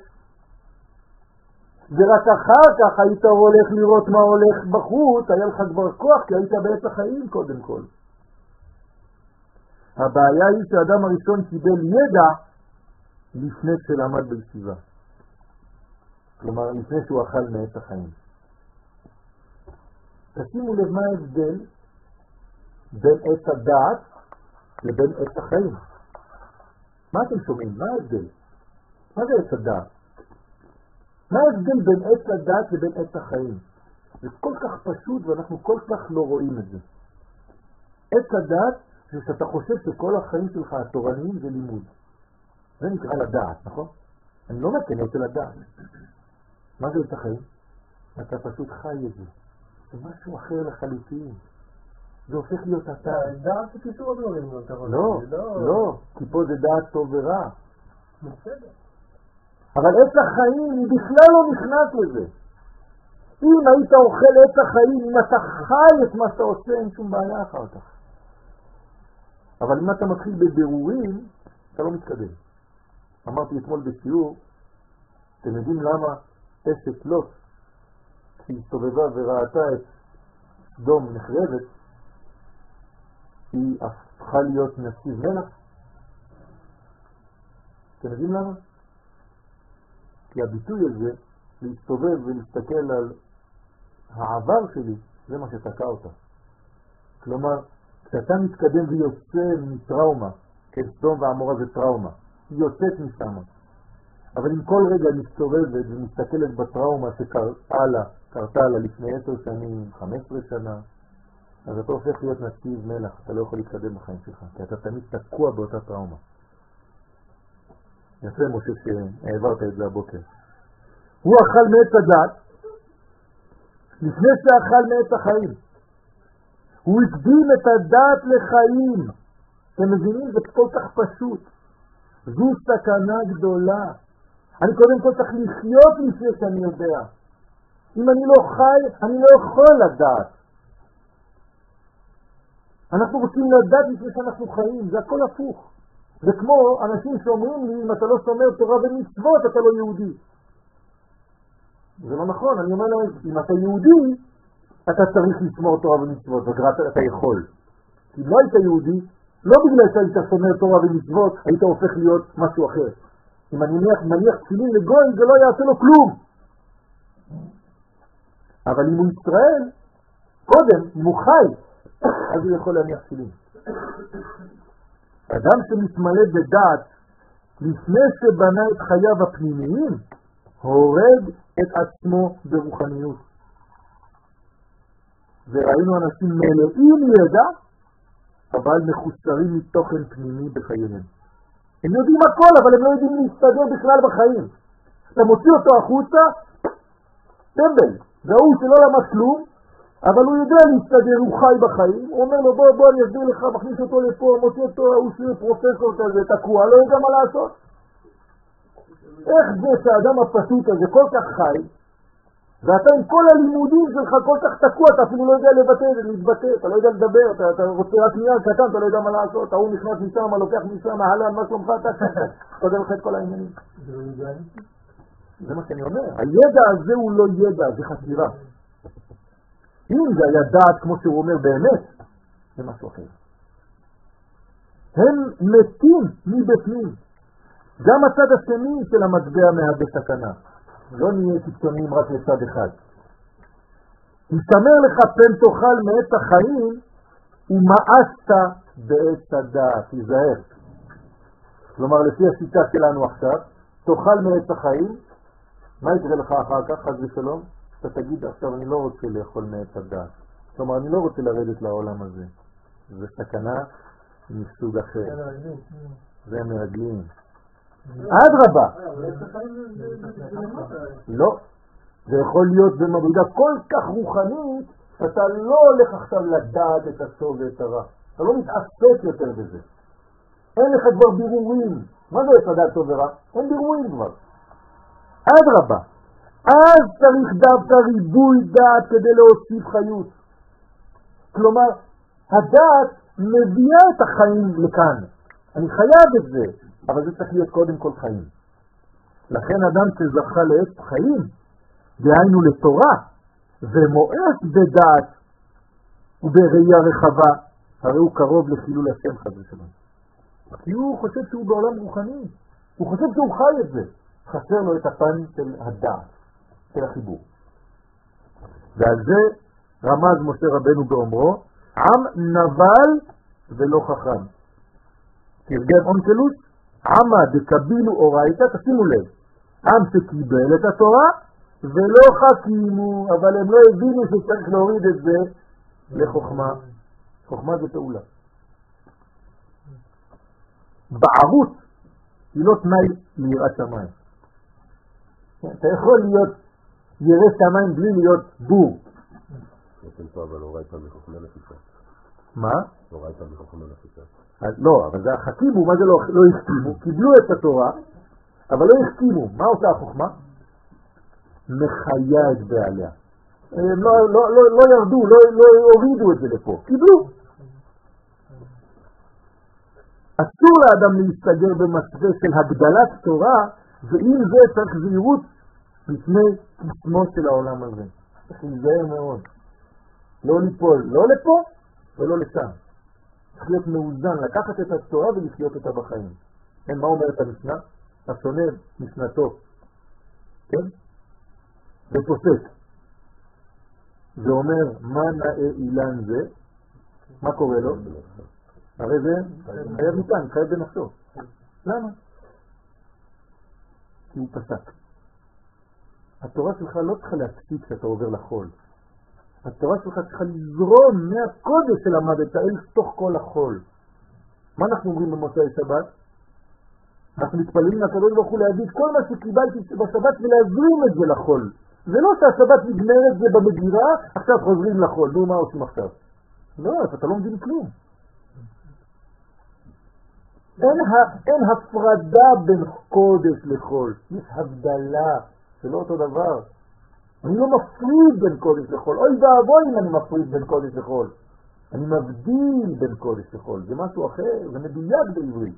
ורק אחר כך היית הולך לראות מה הולך בחוץ, היה לך כבר כוח, כי היית בעץ החיים קודם כל. הבעיה היא שהאדם הראשון קיבל ידע לפני שלמד בישיבה. כלומר, לפני שהוא אכל מעץ החיים. תשימו לב מה ההבדל בין עץ הדעת לבין עץ החיים. מה אתם שומעים? מה ההבדל? מה זה עץ הדעת? מה ההבדל בין עץ הדעת לבין עץ החיים? זה כל כך פשוט ואנחנו כל כך לא רואים את זה. עץ הדעת זה שאתה חושב שכל החיים שלך התורניים זה לימוד. זה נקרא לדעת, נכון? אני לא מכן, אני רוצה לדעת. מה זה עץ החיים? אתה פשוט חי את זה. זה משהו אחר לחלוטין. זה הופך להיות אתה. דעת זה קישור הדברים. לא, לא, כי פה זה דעת טוב ורע. בסדר. אבל עץ החיים היא בכלל לא נכנס לזה. אם היית אוכל עץ החיים, אם אתה חי את מה שאתה עושה, אין שום בעיה אחר כך. אבל אם אתה מתחיל בבירורים, אתה לא מתקדם. אמרתי אתמול בשיעור, אתם יודעים למה אשת לוט, כשהיא הסתובבה וראתה את סדום נחרבת, היא הפכה להיות נציב מלך? אתם יודעים למה? כי הביטוי הזה, להסתובב ולהסתכל על העבר שלי, זה מה שתקע אותה. כלומר, כשאתה מתקדם ויוצא מטראומה, כן, סדום ועמורה זה טראומה, היא יוצאת משם. אבל אם כל רגע מסתובבת ומסתכלת בטראומה שקרתה לה, קרתה לה לפני עשר שנים, חמש עשרה שנה, אז אתה הופך להיות נציב מלך, אתה לא יכול להתקדם בחיים שלך, כי אתה תמיד תקוע באותה טראומה. יפה משה שהעברת את זה הבוקר. הוא אכל מעץ הדת, לפני שאכל מעץ החיים. הוא הקדים את הדת לחיים. אתם מבינים? זה כל כך פשוט. זו סכנה גדולה. אני קודם כל צריך לחיות לפני שאני יודע. אם אני לא חי, אני לא יכול לדעת. אנחנו רוצים לדעת לפני שאנחנו חיים, זה הכל הפוך. זה כמו אנשים שאומרים לי, אם אתה לא שומר תורה ומצוות, אתה לא יהודי. זה לא נכון, אני אומר להם, אם אתה יהודי, אתה צריך לשמור תורה ומצוות, ואתה יכול. כי אם לא היית יהודי, לא בגלל שהיית שומר תורה ומצוות, היית הופך להיות משהו אחר. אם אני מניח, מניח תפילין לגוי, זה לא יעשה לו כלום. אבל אם הוא ישראל, קודם, אם הוא חי, אז הוא יכול להניח תפילין. אדם שמתמלא בדעת, לפני שבנה את חייו הפנימיים, הורג את עצמו ברוחניות. וראינו אנשים מלאים ידע, אבל מחוסרים מתוכן פנימי בחייהם. הם יודעים הכל, אבל הם לא יודעים להסתדר בכלל בחיים. אתה מוציא אותו החוצה, טמבל, והוא שלא למד כלום, אבל הוא יודע להסתדר, הוא חי בחיים, הוא אומר לו בוא בוא אני אסביר לך, מכניס אותו לפה, מוציא אותו, הוא שיהיה פרופסור כזה, תקוע, לא יודע מה לעשות. איך זה שהאדם הפשוט הזה כל כך חי, ואתה עם כל הלימודים שלך כל כך תקוע, אתה אפילו לא יודע לבטא, להתבטא, אתה לא יודע לדבר, אתה, אתה רוצה רק נייר קטן, אתה לא יודע מה לעשות, הוא נכנס משם, לוקח משם, הלאה, מה שלומך, אתה קודם לך את כל העניינים. זה מה שאני אומר, הידע הזה הוא לא ידע, זה חשיבה. אם זה היה דעת כמו שהוא אומר באמת, זה משהו אחר. הם מתים מבפנים. גם הצד השני של המטבע מהווה סכנה. לא נהיה קיצוניים רק לצד אחד. תשמר לך פן תאכל מעץ החיים ומאסת בעץ הדעת. תיזהר. כלומר, לפי השיטה שלנו עכשיו, תאכל מעץ החיים, מה יקרה לך אחר כך, חס ושלום? אתה תגיד עכשיו אני לא רוצה לאכול מעץ הדעת. כלומר, אני לא רוצה לרדת לעולם הזה. זה סכנה מסוג אחר. זה מרגלים. עד רבה. לא. זה יכול להיות במדרגה כל כך רוחנית, שאתה לא הולך עכשיו לדעת את הטוב ואת הרע. אתה לא מתעסק יותר בזה. אין לך כבר בירורים. מה זה את הדעת טוב ורע? אין בירורים כבר. עד רבה. אז צריך דווקא ריבוי דעת כדי להוסיף חיות. כלומר, הדעת מביאה את החיים לכאן. אני חייב את זה, אבל זה צריך להיות קודם כל חיים. לכן אדם שזכה לעת חיים, דהיינו לתורה, ומואס בדעת ובראייה רחבה, הרי הוא קרוב לחילול השם חס ושלום. כי הוא חושב שהוא בעולם רוחני, הוא חושב שהוא חי את זה. חסר לו את הפן של הדעת, של החיבור. ועל זה רמז משה רבנו באומרו, עם נבל ולא חכם. תרגם אונקלוס, עמה דקבילו אורייתא, תשימו לב, עם שקיבל את התורה ולא חכימו, אבל הם לא הבינו שצריך להוריד את זה לחוכמה. חוכמה זה פעולה. בערות היא לא תנאי ליראת שמיים. אתה יכול להיות ירא שמיים בלי להיות בור. אתם פה, אבל לא ראית מחוכמה נפיסה. מה? לא ראית מחוכמה נפיסה. לא, אבל זה החכימו, מה זה לא, לא הסכימו? קיבלו את התורה, אבל לא הסכימו. מה עושה החוכמה? מחיה את בעליה. הם לא, לא, לא, לא ירדו, לא, לא הורידו את זה לפה. קיבלו. אסור לאדם להסתגר במסווה של הגדלת תורה, ואם זה צריך זהירות לפני קסמו של העולם הזה. צריך להיזהר מאוד. לא ליפול, לא לפה ולא לשם. צריך להיות מאוזן, לקחת את התורה ולחיות אותה בחיים. כן, מה אומרת המשנה? השונא משנתו. כן? ופוסק. זה אומר, מה נאה אילן זה? מה קורה לו? הרי זה חייב ניתן, חייב בנפשו. למה? כי הוא פסק. התורה שלך לא צריכה להפסיק כשאתה עובר לחול. התורה שלך צריכה לזרום מהקודש שלמדת אל תוך כל החול. מה אנחנו אומרים במוצאי שבת? אנחנו מתפללים לקדוש ברוך הוא להביא כל מה שקיבלתי בשבת ולהזרים את זה לחול. זה לא שהשבת נגמרת זה במגירה, עכשיו חוזרים לחול. נו, מה עושים עכשיו? לא, אתה לא מבין כלום. אין, אין הפרדה בין קודש לחול. יש הבדלה. זה לא אותו דבר. אני לא מפריד בין קודש לחול. אוי ואבוי אם אני מפריד בין קודש לחול. אני מבדיל בין קודש לחול. זה משהו אחר, זה מדויק בעברית.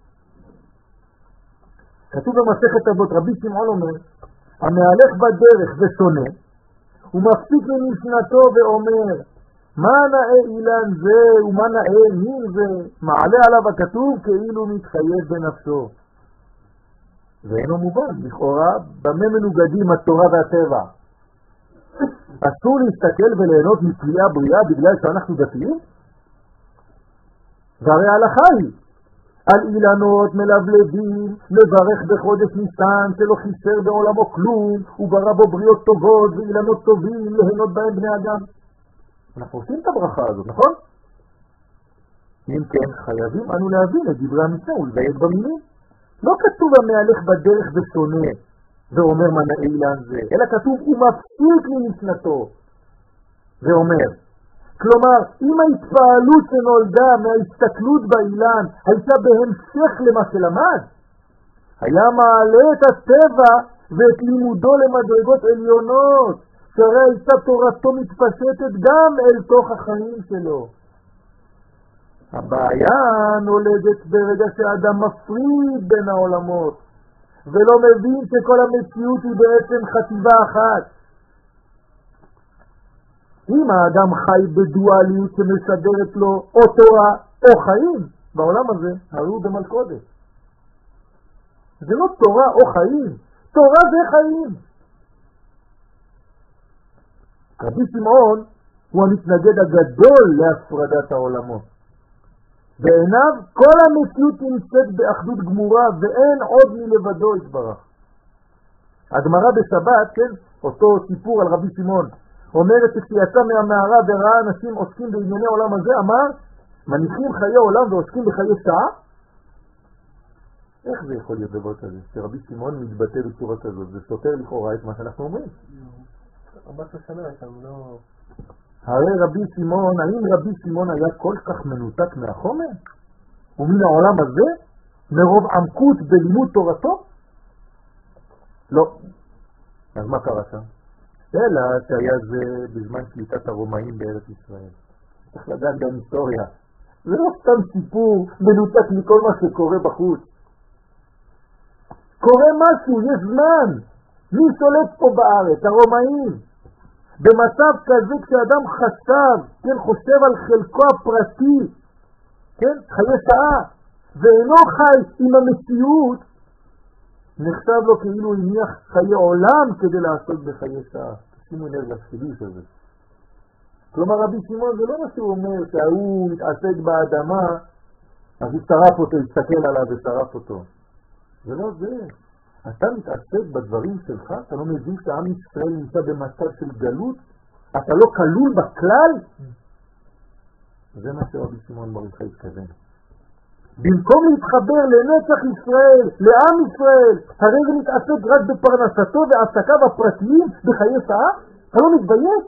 כתוב במסכת אבות, רבי שמעון אומר, המהלך בדרך ושונא, הוא מפסיק ממשנתו ואומר, מה נאה אילן זה ומה נאה ניר זה, מעלה עליו הכתוב כאילו מתחייב בנפשו. ואינו מובן, לכאורה, במה מנוגדים התורה והטבע? אסור להסתכל וליהנות מפליאה בריאה בגלל שאנחנו דתיים? והרי ההלכה היא, על אילנות מלבלבים, לברך בחודש ניסן שלא חיסר בעולמו כלום, וברא בו בריאות טובות ואילנות טובים ליהנות בהם בני אדם. אנחנו עושים את הברכה הזאת, נכון? אם כן, חייבים אנו להבין את דברי המשנה ולדייק במילים. לא כתוב המהלך בדרך ושונא ואומר מה נאה אילן זה, אלא כתוב הוא מפסיק ממשנתו ואומר. כלומר, אם ההתפעלות שנולדה מההסתכלות באילן הייתה בהמשך למה שלמד, היה מעלה את הטבע ואת לימודו למדרגות עליונות, שהרי הייתה תורתו מתפשטת גם אל תוך החיים שלו. הבעיה נולדת ברגע שהאדם מפריד בין העולמות, ולא מבין שכל המציאות היא בעצם חטיבה אחת. אם האדם חי בדואליות שמסדרת לו או תורה או חיים, בעולם הזה הרי הוא במלכודת. זה לא תורה או חיים, תורה זה חיים. רבי שמעון הוא המתנגד הגדול להפרדת העולמות. בעיניו כל המציאות נמצאת באחדות גמורה ואין עוד מלבדו יתברך. הגמרא בשבת, כן, אותו סיפור על רבי שמעון, אומרת שכשיצא מהמערה וראה אנשים עוסקים בענייני העולם הזה, אמר, מניחים חיי עולם ועוסקים בחיי שעה? איך זה יכול להיות דבר כזה? שרבי שמעון מתבטא בצורה כזאת, זה סותר לכאורה את מה שאנחנו אומרים. ארבע עשרה שנה שם, לא... הרי רבי שמעון, האם רבי שמעון היה כל כך מנותק מהחומר? ומן העולם הזה? מרוב עמקות בלימוד תורתו? לא. אז מה קרה שם? אלא שהיה זה בזמן שליטת הרומאים בארץ ישראל. צריך לדעת גם היסטוריה. זה לא סתם סיפור מנותק מכל מה שקורה בחוץ. קורה משהו, יש זמן. מי שולט פה בארץ? הרומאים. במצב כזה כשאדם חשב, כן, חושב על חלקו הפרטי, כן, חיי שעה, ואינו חי עם המציאות, נחשב לו כאילו הניח חיי עולם כדי לעשות בחיי שעה. שימו לב לחידוש הזה. כלומר רבי שמעון זה לא מה שהוא אומר שההוא מתעסק באדמה, אז יצטרף אותו, יסתכל עליו ושרף אותו. זה לא זה. אתה מתעסק בדברים שלך, אתה לא מבין שעם ישראל נמצא במצב של גלות, אתה לא כלול בכלל. זה מה שרבי שמעון בר יוחאי התכוון. במקום להתחבר לנצח ישראל, לעם ישראל, הרי זה מתעסק רק בפרנסתו ועסקיו הפרטיים בחיי שעה, אתה לא מתבייש?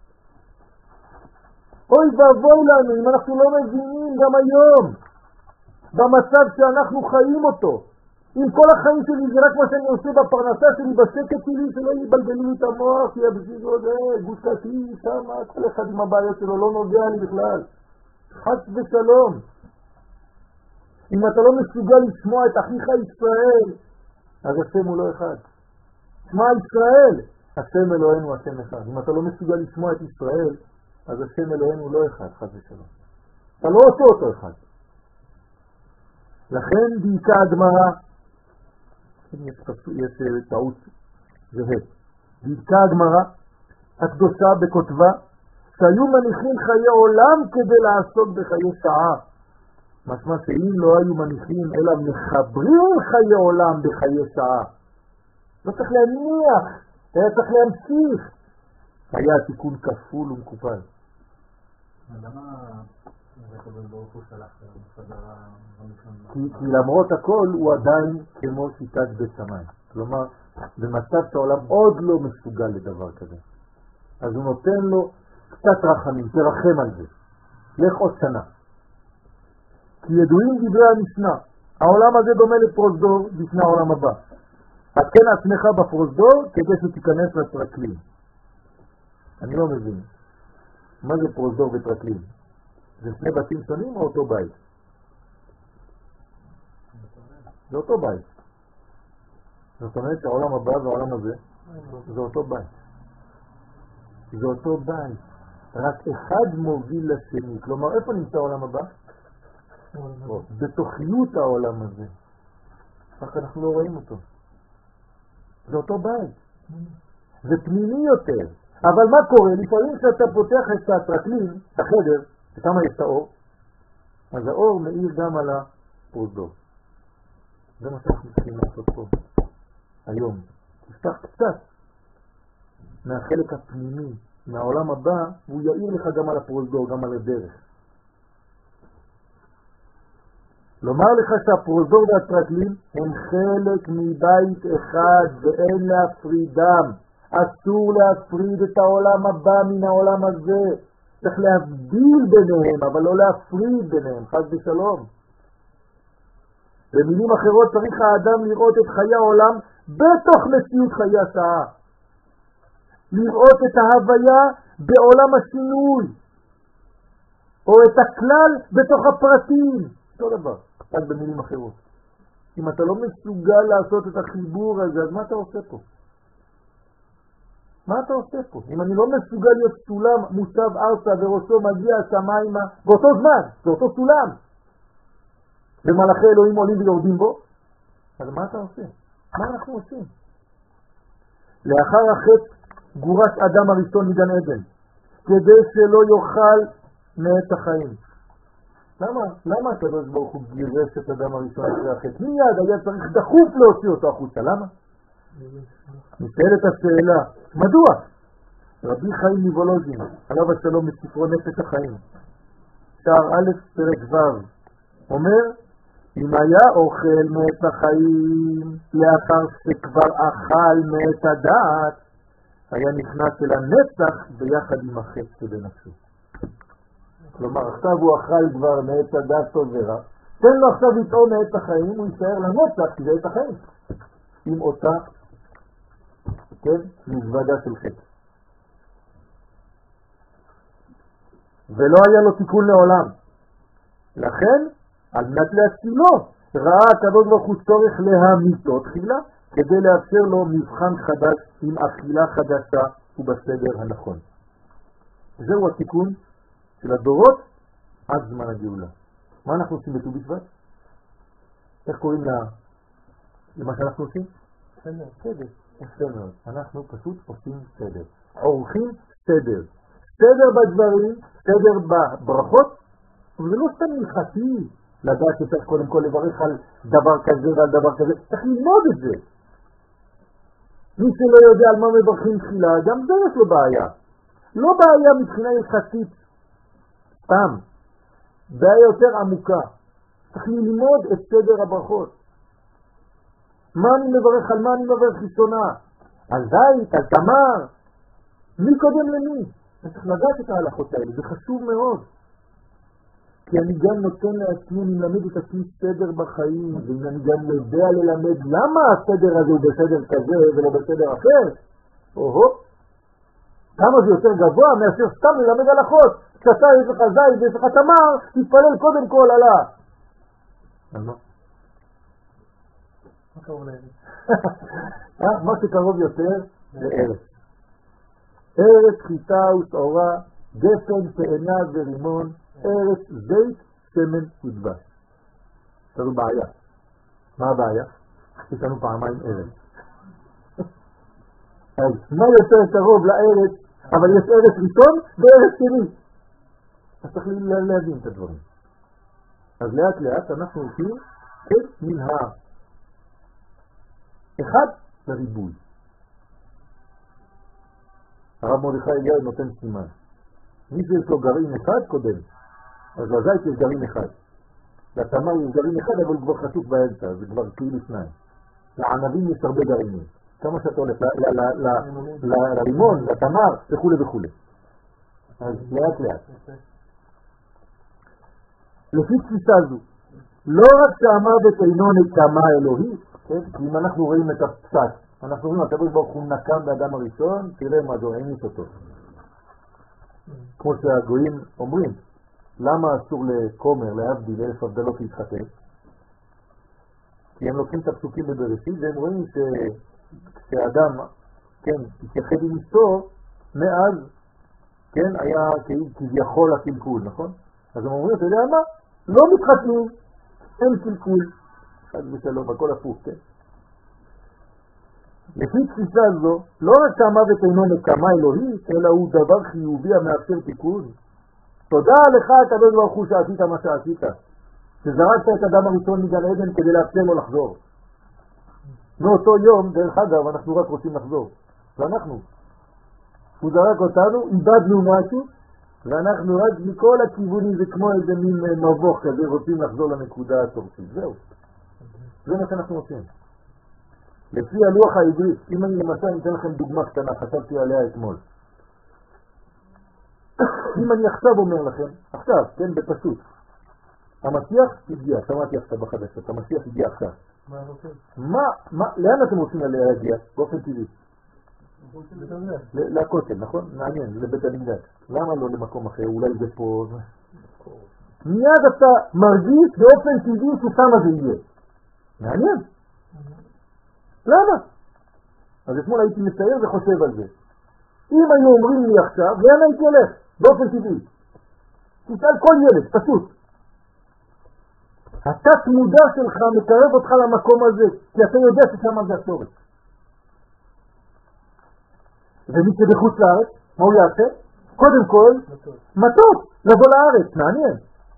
אוי ואבוי לנו אם אנחנו לא מבינים גם היום במצב שאנחנו חיים אותו. אם כל החיים שלי זה רק מה שאני עושה בפרנסה שלי, בשקט שלי, שלא יבלבלו לי את המוח, יהיה בסיסו זה, גושקתי, שמה, כל אחד עם הבעיות שלו, לא נוגע לי בכלל. חס ושלום. אם אתה לא מסוגל לשמוע את אחיך ישראל, אז השם הוא לא אחד. שמע ישראל, השם אלוהינו השם אחד. אם אתה לא מסוגל לשמוע את ישראל, אז השם אלוהינו הוא לא אחד, חס ושלום. אתה לא עושה אותו אחד. לכן דייקה הגמרא, יש טעות זהה, דייקה הגמרא הקדושה בכותבה, שהיו מניחים חיי עולם כדי לעסוק בחיי שעה. משמע שאם לא היו מניחים אלא מחברים חיי עולם בחיי שעה, לא צריך להניח, היה צריך להמשיך, היה תיקון כפול ומקופל. למה זה קודם ברוך הוא שלח בחזרה כי למרות הכל הוא עדיין כמו שיטת בית שמיים. כלומר, במצב שהעולם עוד לא מסוגל לדבר כזה. אז הוא נותן לו קצת רחמים, תרחם על זה. לך עוד שנה. כי ידועים דברי המשנה, העולם הזה דומה לפרוזדור בפני העולם הבא. התקן עצמך בפרוזדור כדי שתיכנס לטרקלין. אני לא מבין. מה זה פרוזדור וטרקלין? זה שני בתים שונים או אותו בית? זה אותו בית. זאת אומרת שהעולם הבא והעולם הזה זה אותו בית. זה אותו בית. רק אחד מוביל לשני. כלומר, איפה נמצא העולם הבא? בתוכיות העולם הזה. רק אנחנו לא רואים אותו. זה אותו בית. זה פנימי יותר. אבל מה קורה? לפעמים כשאתה פותח את הטרקלין, את החדר, וכמה יש את האור, אז האור מאיר גם על הפרוזדור. זה מה שאנחנו צריכים לעשות פה היום. תפתח קצת מהחלק הפנימי, מהעולם הבא, והוא יאיר לך גם על הפרוזדור, גם על הדרך. לומר לך שהפרוזדור והטרקלין הם חלק מבית אחד ואין להפרידם. אסור להפריד את העולם הבא מן העולם הזה. צריך להבדיל ביניהם, אבל לא להפריד ביניהם, חס ושלום. במילים אחרות צריך האדם לראות את חיי העולם בתוך מציאות חיי השעה. לראות את ההוויה בעולם השינוי. או את הכלל בתוך הפרטים. אותו דבר, רק במילים אחרות. אם אתה לא מסוגל לעשות את החיבור הזה, אז מה אתה עושה פה? מה אתה עושה פה? אם אני לא מסוגל להיות סולם מוצב ארצה וראשו מגיע השמיימה באותו זמן, זה אותו סולם, ומלאכי אלוהים עולים ויורדים בו, אז מה אתה עושה? מה אנחנו עושים? לאחר החטא גורש אדם הראשון מגן עדן, כדי שלא יאכל מעץ החיים. למה? למה הקדוש ברוך הוא גירש את אדם הראשון אחרי החטא? מיד היה צריך דחוף להוציא אותו החוצה. למה? נשאלת השאלה, מדוע? רבי חיים מוולוז'ין, עליו השלום בספרו נפש החיים, שער א' פרק ו', אומר, אם היה אוכל מעץ החיים לאחר שכבר אכל מעץ הדעת, היה נכנס אל הנצח ביחד עם החטא שבנפשו. כלומר, עכשיו הוא אכל כבר מעץ הדעת טוב ורע, תן לו עכשיו לטעום מעץ החיים, הוא יישאר לנצח, כי זה עץ החיים. עם אותה כן? מזוודה של חטא. ולא היה לו תיקון לעולם. לכן, על מנת להצילו, ראה הקדוש ברוך הוא צורך להמיתו תחילה, כדי לאפשר לו מבחן חדש עם אכילה חדשה ובסדר הנכון. זהו התיקון של הדורות עד זמן הגאולה. מה אנחנו עושים בט"ו בשבט? איך קוראים לה... למה שאנחנו עושים? סדר. סדר. סדר. אנחנו פשוט עושים סדר. עורכים סדר. סדר בדברים, סדר בברכות, וזה לא סתם הלכתי לדעת שצריך קודם כל לברך על דבר כזה ועל דבר כזה. צריך ללמוד את זה. מי שלא יודע על מה מברכים תחילה, גם זה יש לו בעיה. לא בעיה מבחינה הלכתית, סתם. בעיה יותר עמוקה. צריך ללמוד את סדר הברכות. מה אני מברך, על מה אני מברך ראשונה? על זית, על תמר. מי קודם למי? אני צריך לדעת את ההלכות האלה, זה חשוב מאוד. כי אני גם נותן לעצמי, אני מלמד את עצמי סדר בחיים, ואני גם יודע ללמד למה הסדר הזה הוא בסדר כזה ולא בסדר אחר. או-הו, כמה זה יותר גבוה מאשר סתם ללמד הלכות. כשאתה יש לך זית ויש לך תמר, תתפלל קודם כל עלה. על מה? מה קרוב לארץ? מה שקרוב יותר זה ארץ. ארץ, חיטה ושעורה, גפן, תאנה ורימון, ארץ, זית, שמן ודבש. יש לנו בעיה. מה הבעיה? יש לנו פעמיים ארץ. אז מה יותר קרוב לארץ, אבל יש ארץ ראשון וארץ שני. אז צריך להבין את הדברים. אז לאט לאט אנחנו הולכים מן האחד לריבוי. הרב מרדכי אליהו נותן סימן. מי שיש לו גרעין אחד קודם, אז לזית יש גרעין אחד. לתמר יש גרעין אחד, אבל כבר חשוף באמצע, זה כבר כאילו שניים. לענבים יש הרבה גרעינים. כמה שאתה הולך, לרימון, לתמר, וכו' וכו'. אז לאט לאט. לפי תפיסה זו, לא רק שהמוות אינו נקמה אלוהית, כי אם אנחנו רואים את הפסק, אנחנו רואים, הקדוש ברוך הוא נקם באדם הראשון, תראה מה זו, העניש אותו. כמו שהגויים אומרים, למה אסור לכומר, להבדיל, אלף הבדלות להתחתן? כי הם לוקחים את הפסוקים בבראשית, והם רואים שכשאדם, כן, התייחד עם אשתו, מאז, כן, היה כביכול הקלקול, נכון? אז הם אומרים, אתה יודע מה? לא מתחתנים, אין קלקול. חד ושלום, הכל הפוך, כן? לפי תפיסה זו, לא רק שהמוות אינו נקמה אלוהית, אלא הוא דבר חיובי המאפשר תיקון. תודה לך, הקדוש ברוך הוא, שעשית מה שעשית. שזרקת את אדם הראשון מגן עדן כדי לאפשר לו לחזור. מאותו יום, דרך אגב, אנחנו רק רוצים לחזור. ואנחנו. הוא זרק אותנו, איבדנו משהו, ואנחנו רק מכל הכיוונים, זה כמו איזה מין מבוך כזה, רוצים לחזור לנקודה התורצית. זהו. זה מה שאנחנו עושים. לפי הלוח העברי, אם אני למשל אתן לכם דוגמה קטנה, חשבתי עליה אתמול. אם אני עכשיו אומר לכם, עכשיו, כן, בפשוט, המשיח הגיע, שמעתי עכשיו בחדשות, המשיח הגיע עכשיו. מה רוצים? מה, מה, לאן אתם רוצים להגיע? באופן טבעי. לכותל, נכון? מעניין, לבית המקדש. למה לא למקום אחר? אולי זה פה... מיד אתה מרגיש באופן טבעי ששם זה יהיה. מעניין. למה? אז אתמול הייתי מצייר וחושב על זה. אם היו אומרים לי עכשיו, לאן הייתי הולך? באופן טבעי. תשאל כל ילד, פשוט. התת מודע שלך מקרב אותך למקום הזה, כי אתה יודע ששם זה השורש. ומי שבחוץ לארץ, מה הוא יעשה? קודם כל, מטוס, לבוא לארץ, מעניין.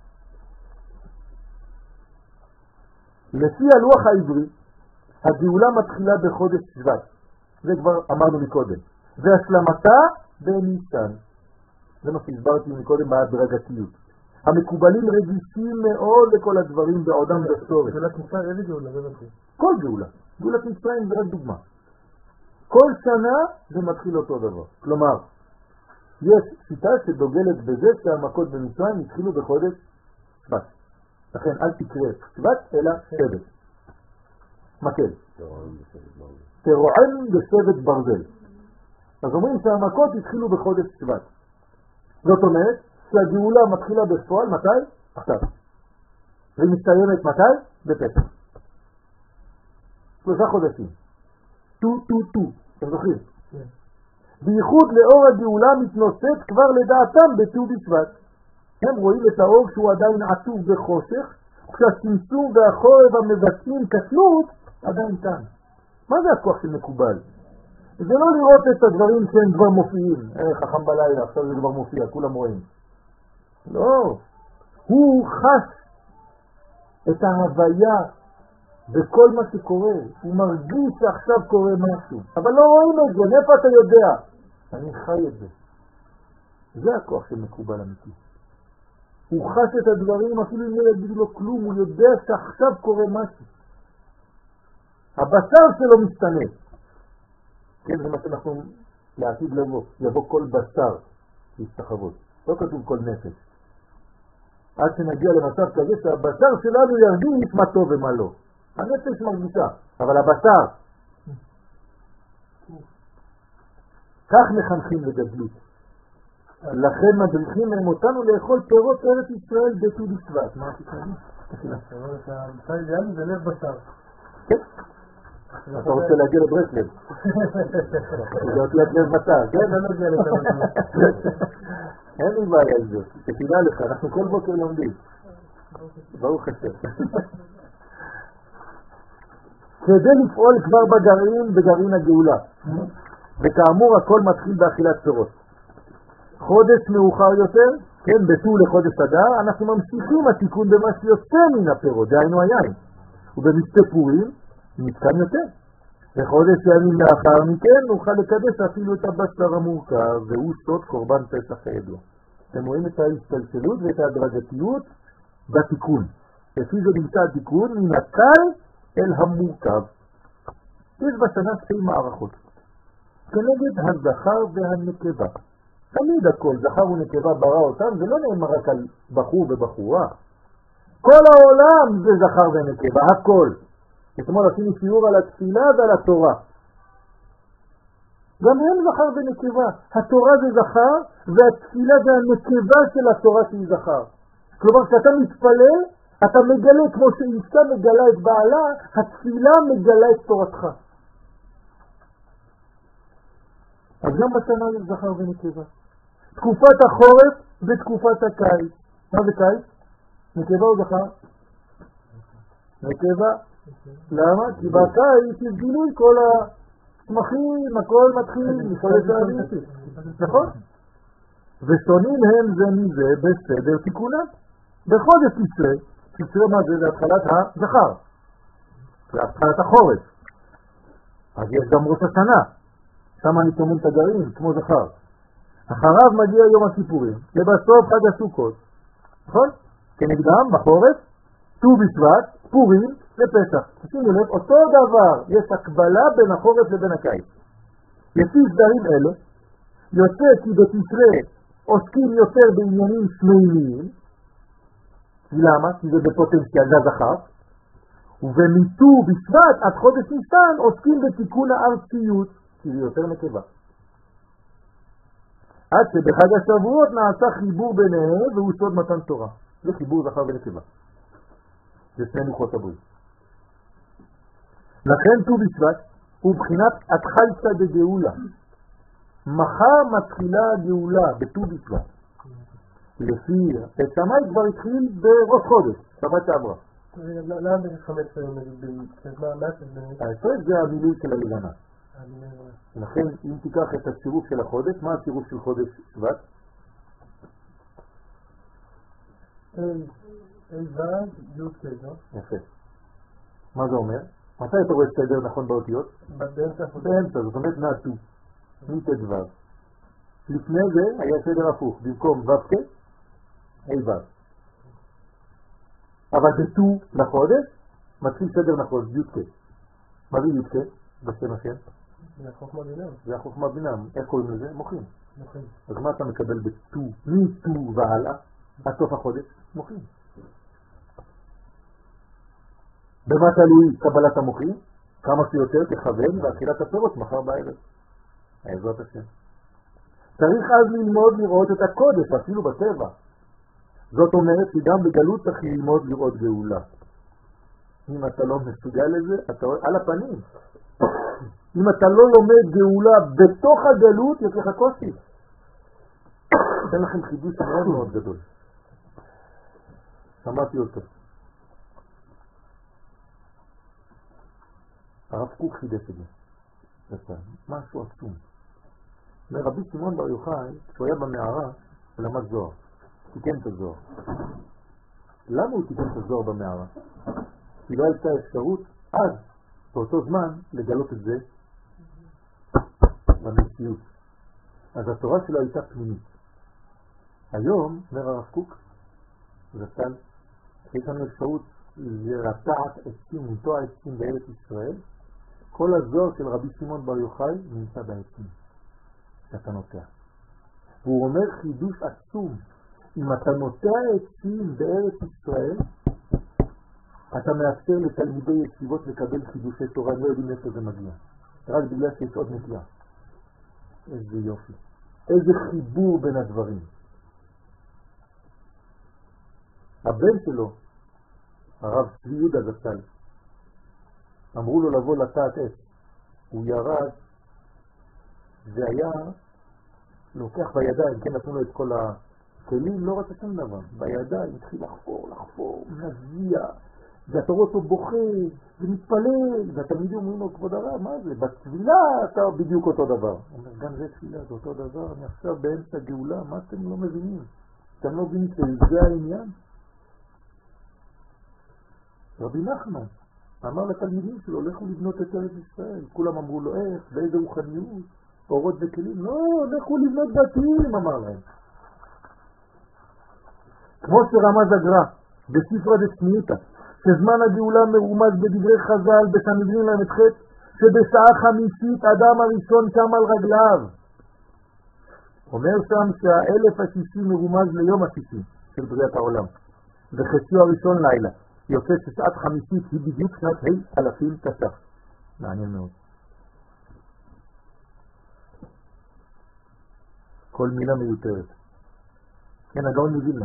לפי הלוח העברי, הגאולה מתחילה בחודש שבט. זה כבר אמרנו מקודם. והשלמתה בניסן. זה מה שהסברתי מקודם בהדרגתיות. המקובלים רגישים מאוד לכל הדברים בעודם בסורת. גאולת מצרים, איזה גאולה? כל גאולה. גאולת מצרים זה רק דוגמה. כל שנה זה מתחיל אותו דבר. כלומר, יש שיטה שדוגלת בזה שהמכות במצרים התחילו בחודש שבט. לכן אל תקרא שבט אלא שבט. מקל. תרוען בשבט ברזל. אז אומרים שהמכות התחילו בחודש שבט. זאת אומרת שהגאולה מתחילה בפועל מתי? עכשיו. והיא מסתיימת מתי? בפסח. שלושה חודשים. טו טו טו. אתם זוכרים? בייחוד לאור הגאולה מתנוסס כבר לדעתם בט"ו בשבט. הם רואים את האור שהוא עדיין עטוב בחושך, כשהצמצום והחורב המבצעים קטנות עדיין כאן. מה זה הכוח של מקובל? זה לא לראות את הדברים שהם כבר מופיעים. אה, חכם בלילה, עכשיו זה כבר מופיע, כולם רואים. לא. הוא חש את ההוויה בכל מה שקורה. הוא מרגיש שעכשיו קורה משהו, אבל לא רואים את זה. מאיפה אתה יודע? אני חי את זה. זה הכוח של מקובל אמיתי. הוא חש את הדברים, אפילו אם לא יגידו לו כלום, הוא יודע שעכשיו קורה משהו. הבשר שלו משתנה. כן, זה מה שאנחנו לעתיד לבוא. יבוא כל בשר להסתחבות. לא כתוב כל נפש. עד שנגיע למצב כזה שהבשר שלנו ירגיש מה טוב ומה לא. הנפש מרגישה, אבל הבשר. כך מחנכים לגדלות. לכן מדריכים להם אותנו לאכול פירות ארץ ישראל בט"ו בשבט. מה תקראי? שהבשר אידיאלי זה לב בשר. כן. אתה רוצה להגיע לברסלב. זה אותי את לב בשר, כן? אני לא מגיע לזה. אין לי בעיה על זה. שתדע לך, אנחנו כל בוקר לומדים. ברוך השם. כדי לפעול כבר בגרעין, בגרעין הגאולה. וכאמור הכל מתחיל באכילת פירות. חודש מאוחר יותר, כן, בט"ו לחודש אדר, אנחנו ממשיכים התיקון במה שיוצא מן הפירות, דהיינו היין. ובמצפה פורים, מתקן יותר. וחודש ימים לאחר מכן נוכל לקדש אפילו את הבשר המורכב, והוא סוד קורבן פסח הידוע. אתם רואים את ההסתלשלות ואת ההדרגתיות בתיקון. לפי זה נמצא התיקון מן הקל אל המורכב. יש בשנה שתי מערכות. כנגד הזכר והנקבה. תמיד הכל, זכר ונקבה ברא אותם, זה לא נאמר רק על בחור ובחורה. כל העולם זה זכר ונקבה, הכל. אתמול עשינו שיעור על התפילה ועל התורה. גם הם זכר ונקבה. התורה זה זכר, והתפילה זה הנקבה של התורה שהיא זכר. כלומר, כשאתה מתפלל, אתה מגלה, כמו שאישה מגלה את בעלה, התפילה מגלה את תורתך. אז גם בשנה יש זכר ונקבה. תקופת החורף ותקופת הקיץ. מה זה קיץ? נקבה או זכר? נקבה. למה? כי בקיץ יש גילוי כל הצמחים, הכל מתחיל, מכל זה נכון? ושונים הם זה מזה בסדר תיקונה. בחודש תשרה, תשרה מה זה? זה התחלת הזכר. זה התחלת החורף. אז יש גם ראש השנה. שם אני תומם את הגרעין, כמו זכר. אחריו מגיע יום הכיפורים, לבסוף חג הסוכות. נכון? כנגדם בחורף, ט"ו בשבט, פורים ופסח. שימו לב, אותו דבר, יש הקבלה בין החורף לבין הקיץ. לפי סדרים אלה, יוצא כי בתשרה עוסקים יותר בעניינים שמיימיים. למה? כי זה בפוטנציאל, זה הזכר. ובמיט"ו בשבט עד חודש ניסן עוסקים בתיקון הארציות, כי זה יותר נקבה. עד שבחג השבועות נעשה חיבור ביניהם והוא סוד מתן תורה. זה חיבור זכר ונקבה. זה שני לוחות הברית. לכן ט"ו בשבט הוא בחינת התחלתא דגאולה. מחר מתחילה הגאולה בט"ו בשבט. לפי את שמאי כבר התחיל בראש חודש, שבת שעברה. למה יש חמש ההפרש זה המילוי של הלבנה. לכן אם תיקח את הצירוף של החודש, מה הצירוף של חודש שבט? אלבד י"ק, לא? יפה. מה זה אומר? מתי אתה רואה סדר נכון באותיות? באמצע. באמצע, זאת אומרת נעשו. מט"ו. לפני זה היה סדר הפוך, במקום ו"ק, אלבד. אבל בט"ו לחודש מתחיל סדר נכון, י"ק. מה זה י"ק? בשם השם? זה החוכמה בינם. זה החוכמה בינם. איך קוראים לזה? מוחים. מוחים. אז מה אתה מקבל בט"ו, מט"ו והלאה, עד סוף החודש? מוחים. במה תלוי קבלת המוחים? כמה שיותר תכוון ואכילת הפירות מחר בערב. בעזרת השם. צריך אז ללמוד לראות את הקודש, אפילו בטבע. זאת אומרת שגם בגלות צריך ללמוד לראות גאולה. אם אתה לא מסוגל לזה, אתה על הפנים. אם אתה לא לומד גאולה בתוך הגלות, יש לך קושי. אתן לכם חידוש מאוד מאוד גדול. שמעתי אותו. הרב קוק חידש את זה. משהו עצום. רבי שמעון בר יוחאי, כשהוא היה במערה, הוא למד זוהר. תיקן את הזוהר. למה הוא תיקן את הזוהר במערה? כי לא הייתה אפשרות אז, באותו זמן, לגלות את זה במציאות. אז התורה שלו הייתה פנימית. היום, אומר הרב קוק, זצ"ל, יש לנו אפשרות לרתעת עצים, לנטוע עצים בארץ ישראל. כל הזוהר של רבי שמעון בר יוחאי נמצא בעצים, שאתה נוטע. והוא אומר חידוש עצום, אם אתה נוטע עצים בארץ ישראל, אתה מאפשר לתלמידי ישיבות לקבל חידושי תורה, לא יודעים איפה זה מגיע, רק בגלל שיש עוד נטייה. איזה יופי, איזה חיבור בין הדברים. הבן שלו, הרב צבי יהודה זצ"ל, אמרו לו לבוא לטעת עץ. הוא ירד, זה היה לוקח בידיים, כן, נתנו לו את כל הכלים, לא רצה שום דבר. בידיים התחיל לחפור, לחפור, מזיע, ואתה רואה אותו בוכה, ומתפלל, והתלמידים אומרים לו, כבוד הרב, מה זה? בתפילה אתה בדיוק אותו דבר. הוא אומר, גם זה תפילה, זה אותו דבר, אני עכשיו באמצע גאולה, מה אתם לא מבינים? אתם לא מבינים שזה העניין? רבי נחמן אמר לתלמידים שלו, לכו לבנות את ארץ ישראל. כולם אמרו לו, איך, באיזה רוחניות, אורות וכלים? לא, לכו לבנות בתים, אמר להם. כמו שרמז הגר"א בספרא דצניעותא, שזמן הגאולה מרומז בדברי חז"ל בסנהדרין ל"ח, שבשעה חמישית אדם הראשון קם על רגליו. אומר שם שהאלף השישי מרומז ליום השישי של בריאת העולם, וחציו הראשון לילה. יוצא ששעת חמישית היא בדיוק שעת ה' אלפים תש"ח. מעניין מאוד. כל מילה מיותרת. כן, הגאון מווילנה.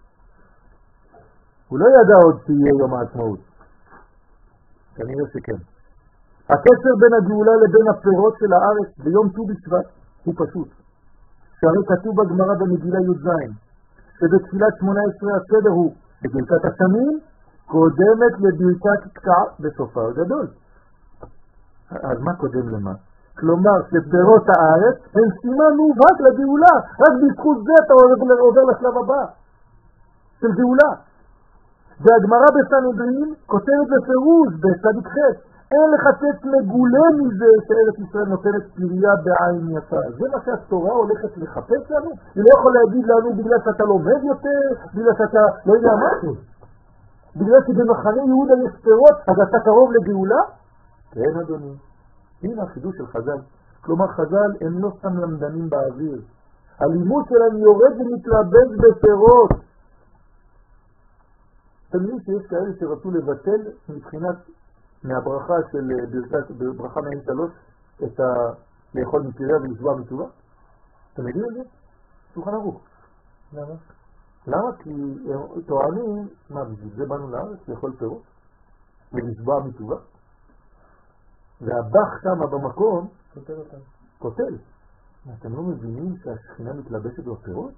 הוא לא ידע עוד שיהיה יום העצמאות. כנראה שכן. הקשר בין הגאולה לבין הפירות של הארץ ביום ט"ו בשבט הוא פשוט. שהרי כתוב בגמרא במגילה י"ז, שבתפילת שמונה עשרה הסדר הוא בברכת השמים, קודמת לברכת קטע בסופה הגדול. אז מה קודם למה? כלומר שפירות הארץ הם סימן מובהק לגאולה, רק בזכות זה אתה עובר לשלב הבא של גאולה. והגמרא בסנהדרין כותבת בפירוש בצדיק ח', אין לחצץ מגולה מזה שארץ ישראל נותנת פריה בעין יפה. זה מה שהתורה הולכת לחפש לנו? היא לא יכול להגיד לנו בגלל שאתה לומד יותר, בגלל שאתה לא יודע משהו, בגלל שבמחנה יהודה יש פירות אז אתה קרוב לגאולה? כן אדוני, הנה החידוש של חז"ל. כלומר חז"ל הם לא סתם למדנים באוויר, הלימוד שלהם יורד ומתלבש בפירות. תמיד שיש כאלה שרצו לבטל מבחינת מהברכה של ברכת, ברכה מעין שלוש, את ה... לאכול מפיריה ולשבוע מטובה. אתם יודעים את זה? שולחן ערוך. למה? למה? כי טוענים, מה בשביל זה באנו לארץ, לאכול פירות ולשבוע מטובה. והבח שם במקום קוטל אותם. קוטל. אתם לא מבינים שהשכינה מתלבשת בפירות?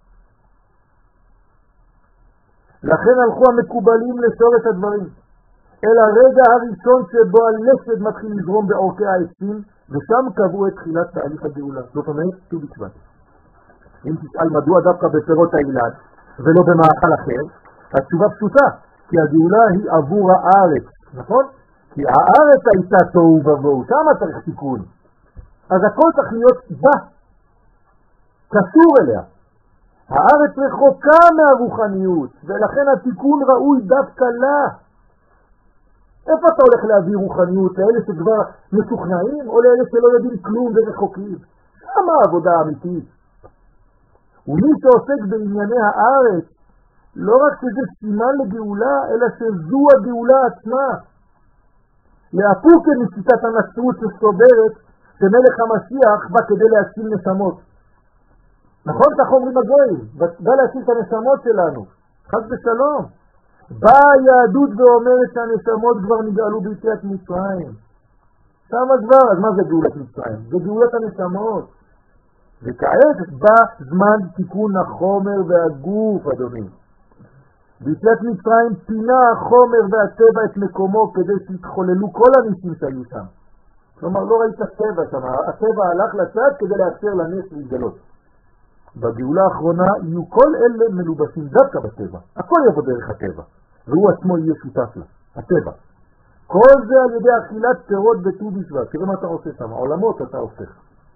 לכן הלכו המקובלים לשור את הדברים אל הרגע הראשון שבו הלסד מתחיל לזרום בעורקי העצים, ושם קבעו את תחילת תהליך הגאולה. זאת אומרת, ט"ו בשבט. אם תשאל מדוע דווקא בפירות האילת ולא במאכל אחר, התשובה פשוטה, כי הגאולה היא עבור הארץ, נכון? כי הארץ הייתה תוהו ובוהו, שם צריך תיקון. אז הכל צריך להיות בה, קשור אליה. הארץ רחוקה מהרוחניות, ולכן התיקון ראוי דווקא לה. איפה אתה הולך להביא רוחניות? לאלה שכבר משוכנעים, או לאלה שלא יודעים כלום ורחוקים? שם העבודה האמיתית. ומי שעוסק בענייני הארץ, לא רק שזה סימן לגאולה, אלא שזו הגאולה עצמה. להפוק משיטת הנצרות שסוברת שמלך המשיח בא כדי להציל נשמות. נכון, כך אומרים הגויים, בא להציל את הנשמות שלנו, חס ושלום. באה היהדות ואומרת שהנשמות כבר נגאלו ביציאת מצרים. שם כבר, אז מה זה גאולת מצרים? זה גאולת הנשמות. וכעת בא זמן תיקון החומר והגוף, אדוני. ביציאת מצרים פינה החומר והטבע את מקומו כדי שיתחוללו כל הניסים שהיו שם. כלומר, לא ראית הטבע שם, הטבע הלך לצד כדי לאפשר לנס להתגלות. בגאולה האחרונה יהיו כל אלה מלובשים דווקא בטבע. הכל יבוא דרך הטבע, והוא עצמו יהיה שותף לה, הטבע. כל זה על ידי אכילת פירות בט"ו בשבט. תראה מה אתה עושה שם, העולמות אתה הופך.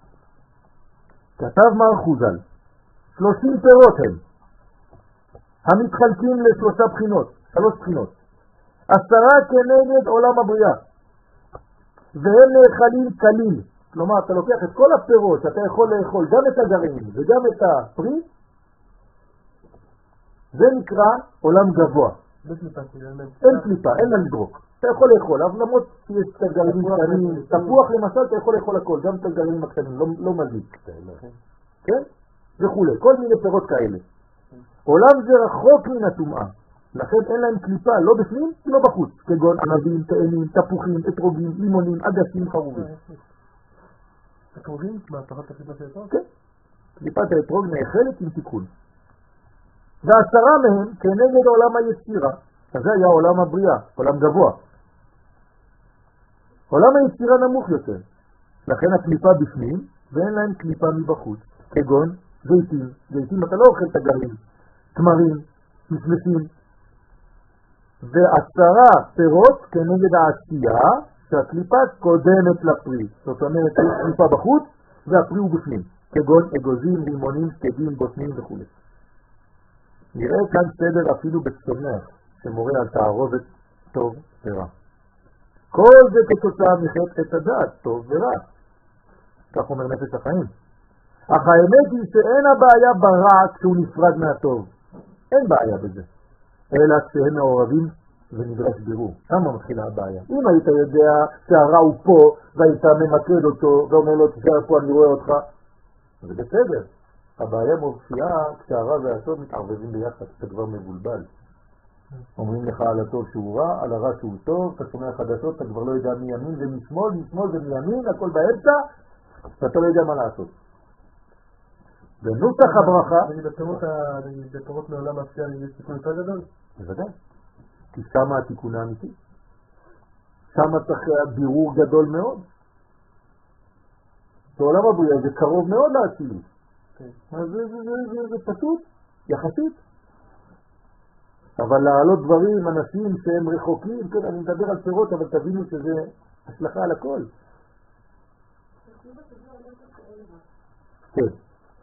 כתב מר חוזל, שלושים פירות הם, המתחלקים לשלושה בחינות, שלוש בחינות. עשרה כנגד עולם הבריאה, והם נאכלים קלים. כלומר, אתה לוקח את כל הפירות שאתה יכול לאכול, גם את הגרעין וגם את הפרי, זה נקרא עולם גבוה. אין קליפה, אין לה לדרוק. אתה יכול לאכול, אבל למרות שיש את הגרעינים קטנים, תפוח למשל, אתה יכול לאכול הכל, גם את הגרעינים הקטנים, לא, לא מזיק. כן? וכולי, כל מיני פירות כאלה. עולם זה רחוק מן הטומאה, לכן אין להם קליפה, לא בפנים, לא בחוץ, כגון ענבים, תאנים, תפוחים, אתרוגים, לימונים, אגסים, חרובים. אתרוגים? מה, תחת הקליפה של אתרוג? כן, קליפת האתרוג נאכלת עם תיקון. ועשרה מהם כנגד עולם היצירה, אז זה היה עולם הבריאה, עולם גבוה. עולם היצירה נמוך יותר, לכן הקליפה בפנים ואין להם קליפה מבחוץ, כגון זיתים, זיתים אתה לא אוכל את הגרעין, תמרים, מפלסים, ועשרה פירות כנגד העשייה שהקליפה קודמת לפרי, זאת אומרת יש קליפה בחוץ והפרי הוא בפנים, כגון אגוזים, רימונים, שקדים, בוטנים וכו'. נראה כאן סדר אפילו בצומח שמורה על תערובת טוב ורע. כל זה כתוצאה מחטא את הדעת, טוב ורע. כך אומר נפש החיים. אך האמת היא שאין הבעיה ברע כשהוא נפרד מהטוב. אין בעיה בזה. אלא כשהם מעורבים ונדרש בירור. למה מתחילה הבעיה? אם היית יודע שהרע הוא פה והיית ממקד אותו ואומר לו תשאר פה אני רואה אותך, זה בסדר. הבעיה מופיעה כשהרע והטוב מתערבבים ביחד, אתה כבר מבולבל. אומרים לך על הטוב שהוא רע, על הרע שהוא טוב, אתה שומע חדשות, אתה כבר לא יודע מי ימין ומשמאל, משמאל ומימין, הכל באמצע, ואתה לא יודע מה לעשות. בנוסח הברכה... בפירות מעולם העשייה יש תיקון יותר גדול? בוודאי. כי שמה התיקון האמיתי. שמה צריך בירור גדול מאוד. בעולם הבריאה זה קרוב מאוד לאצילות. אז זה פשוט, יחסית. אבל להעלות דברים, אנשים שהם רחוקים, כן, אני מדבר על פירות, אבל תבינו שזה השלכה על הכל. כן.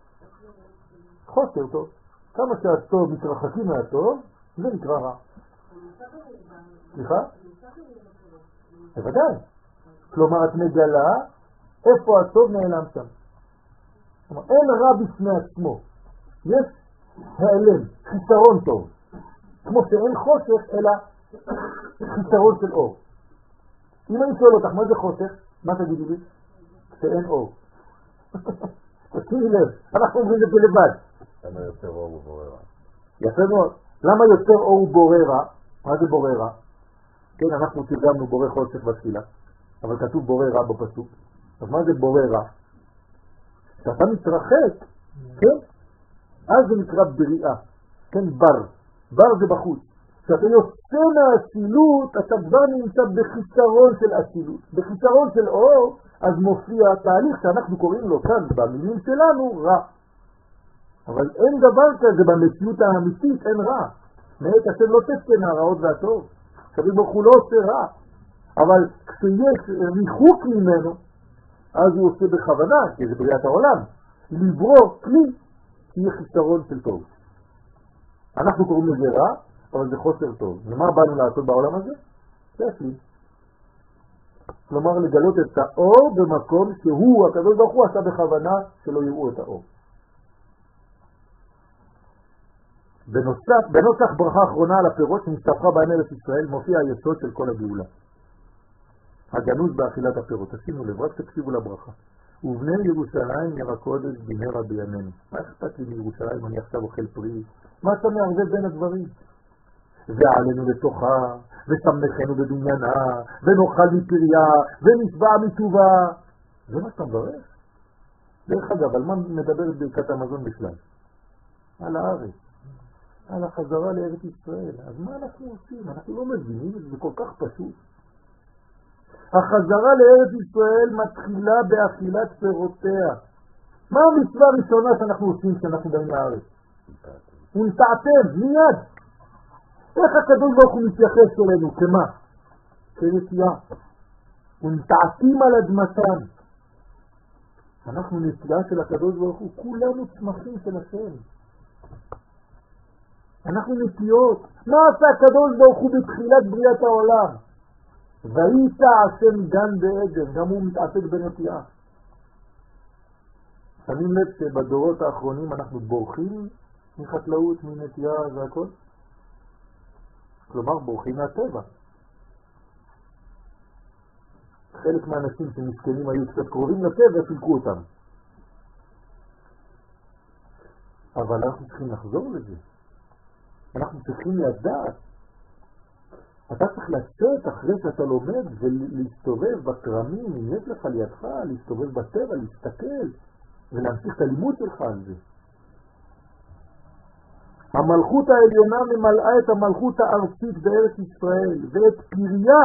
חוסר טוב. כמה שהטוב מתרחקים מהטוב, זה נקרא רע. סליחה? בוודאי. כלומר, את מגלה איפה הטוב נעלם שם. כלומר, אין רע בפני עצמו. יש העלם, חיסרון טוב. כמו שאין חושך, אלא חיסרון של אור. אם אני שואל אותך, מה זה חושך? מה תגידי לי? שאין אור. תשימי לב, אנחנו אומרים את זה לבד. למה יותר אור הוא בורא רע? יפה מאוד. למה יותר אור הוא בורא רע? מה זה בורא רע? כן, אנחנו תרגמנו בורא חושך בתפילה, אבל כתוב בורא רע בפסוק. אז מה זה בורא רע? כשאתה מתרחק, כן? אז זה נקרא בריאה. כן, בר. בר זה בחוץ. כשאתה יוצא מהאצילות, אתה כבר נמצא בחיסרון של אצילות. בחיסרון של אור, אז מופיע תהליך שאנחנו קוראים לו כאן, במילים שלנו, רע. אבל אין דבר כזה במציאות האמיתית, אין רע. מעת השם לא תסכן הרעות והטוב. הקדוש ברוך הוא לא עושה רע. אבל כשיש ריחוק ממנו, אז הוא עושה בכוונה, כי זה בריאת העולם, לברוא כלי שיהיה חיסרון של טוב. אנחנו קוראים לזה רע, אבל זה חוסר טוב. ומה באנו לעשות בעולם הזה? להפליג. כלומר, לגלות את האור במקום שהוא, הקדוש ברוך הוא עשה בכוונה שלא יראו את האור. בנוסח, בנוסח ברכה האחרונה על הפירות שנצטרפה בהם ארץ ישראל מופיע היסוד של כל הגאולה. הגנוז באכילת הפירות. תשימו לב, רק תקשיבו לברכה. ובני ירושלים עיר הקודש במהרה בימינו. מה אכפת לי מירושלים? אני עכשיו אוכל פרי. מה אתה מערבב בין הדברים? ועלינו לתוכה, ושמחנו בבניינה, ונאכל מפריה, ונשבע מטובה. זה מה שאתה מברך? דרך אגב, על מה מדברת ברכת המזון בכלל? על הארץ. על החזרה לארץ ישראל. אז מה אנחנו עושים? אנחנו לא מבינים, זה כל כך פשוט. החזרה לארץ ישראל מתחילה באכילת פירותיה. מה המצווה הראשונה שאנחנו עושים כשאנחנו באים לארץ? ונטעתם, מיד. איך הקדוש ברוך הוא מתייחס אלינו? כמה? כנטייה, ונטעתים על אדמתן. אנחנו נטייה של הקדוש ברוך הוא, כולנו צמחים של השם. אנחנו נטיות. מה עשה הקדוש ברוך הוא בתחילת בריאת העולם? והייתה השם גן בעדן, גם הוא מתעסק בנטייה. שמים לב שבדורות האחרונים אנחנו בורחים מחקלאות, מנטייה והכל? כלומר בורחים מהטבע. חלק מהאנשים שמסכנים היו קצת קרובים לטבע, סילקו אותם. אבל אנחנו צריכים לחזור לזה. אנחנו צריכים לדעת. אתה צריך לצאת אחרי שאתה לומד ולהסתובב בקרמים, אם יש לך לידך, להסתובב בטבע, להסתכל ולהמשיך את הלימוד שלך על זה. המלכות העליונה ממלאה את המלכות הארצית בארץ ישראל ואת פריה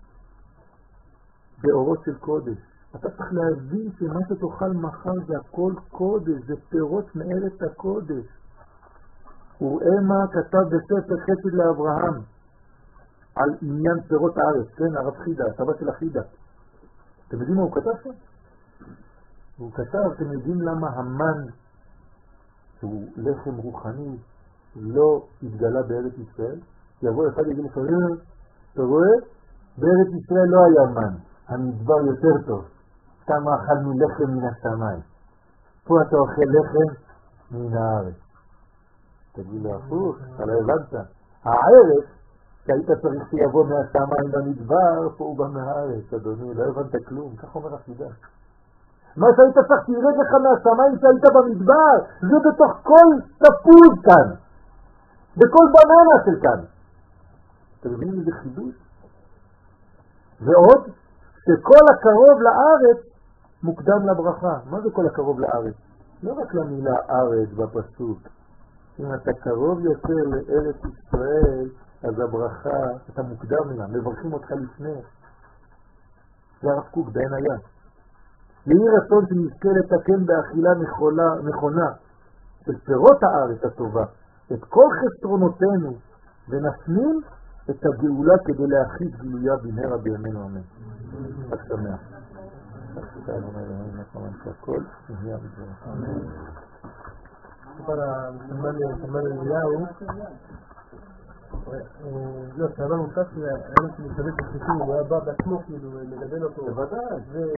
באורות של קודש. אתה צריך להבין שמה שתאכל מחר זה הכל קודש, זה פירות מארץ הקודש. וראה מה כתב בספר חסד לאברהם על עניין פירות הארץ, כן, הרב חידה, הסבא של החידה. אתם יודעים מה הוא כתב שם? הוא כתב, אתם יודעים למה המן, שהוא לחם רוחני, לא התגלה בארץ ישראל? יבוא אחד יגיד לך, אתה רואה? בארץ ישראל לא היה מן, המדבר יותר טוב. כמה אכלנו לחם מן השמיים. פה אתה אוכל לחם מן הארץ. תגיד לו, הפוך, אתה לא הבנת. הערב, שהיית צריך שיבוא מהשמיים במדבר, פה הוא בא מהארץ, אדוני, לא הבנת כלום, כך אומר החידה. מה שהיית צריך שירד לך מהשמיים שהיית במדבר, זה בתוך כל תפוז כאן, בכל בננה של כאן. אתה מבין איזה חידוש? ועוד, שכל הקרוב לארץ מוקדם לברכה. מה זה כל הקרוב לארץ? לא רק למילה ארץ בפסוק. אם אתה קרוב יותר לארץ ישראל, אז הברכה, אתה מוקדם לה, מברכים אותך לפני. זה הרב קוק בעין היד. יהי רצון שנזכה לתקן באכילה נכונה, נכונה של פירות הארץ הטובה, את כל חסרונותינו, ונפנים את הגאולה כדי להחיד גילויה במהרה בימינו אמן. חג שמח. חג שמח. אמן. הכל נהיה בדברך. אמן. כבר המסלמן אליהו, לא, כשאמרנו כך, היה לו שמסתובב את הסיפור, הוא היה בא בעצמו כאילו לגדל אותו. בוודאי.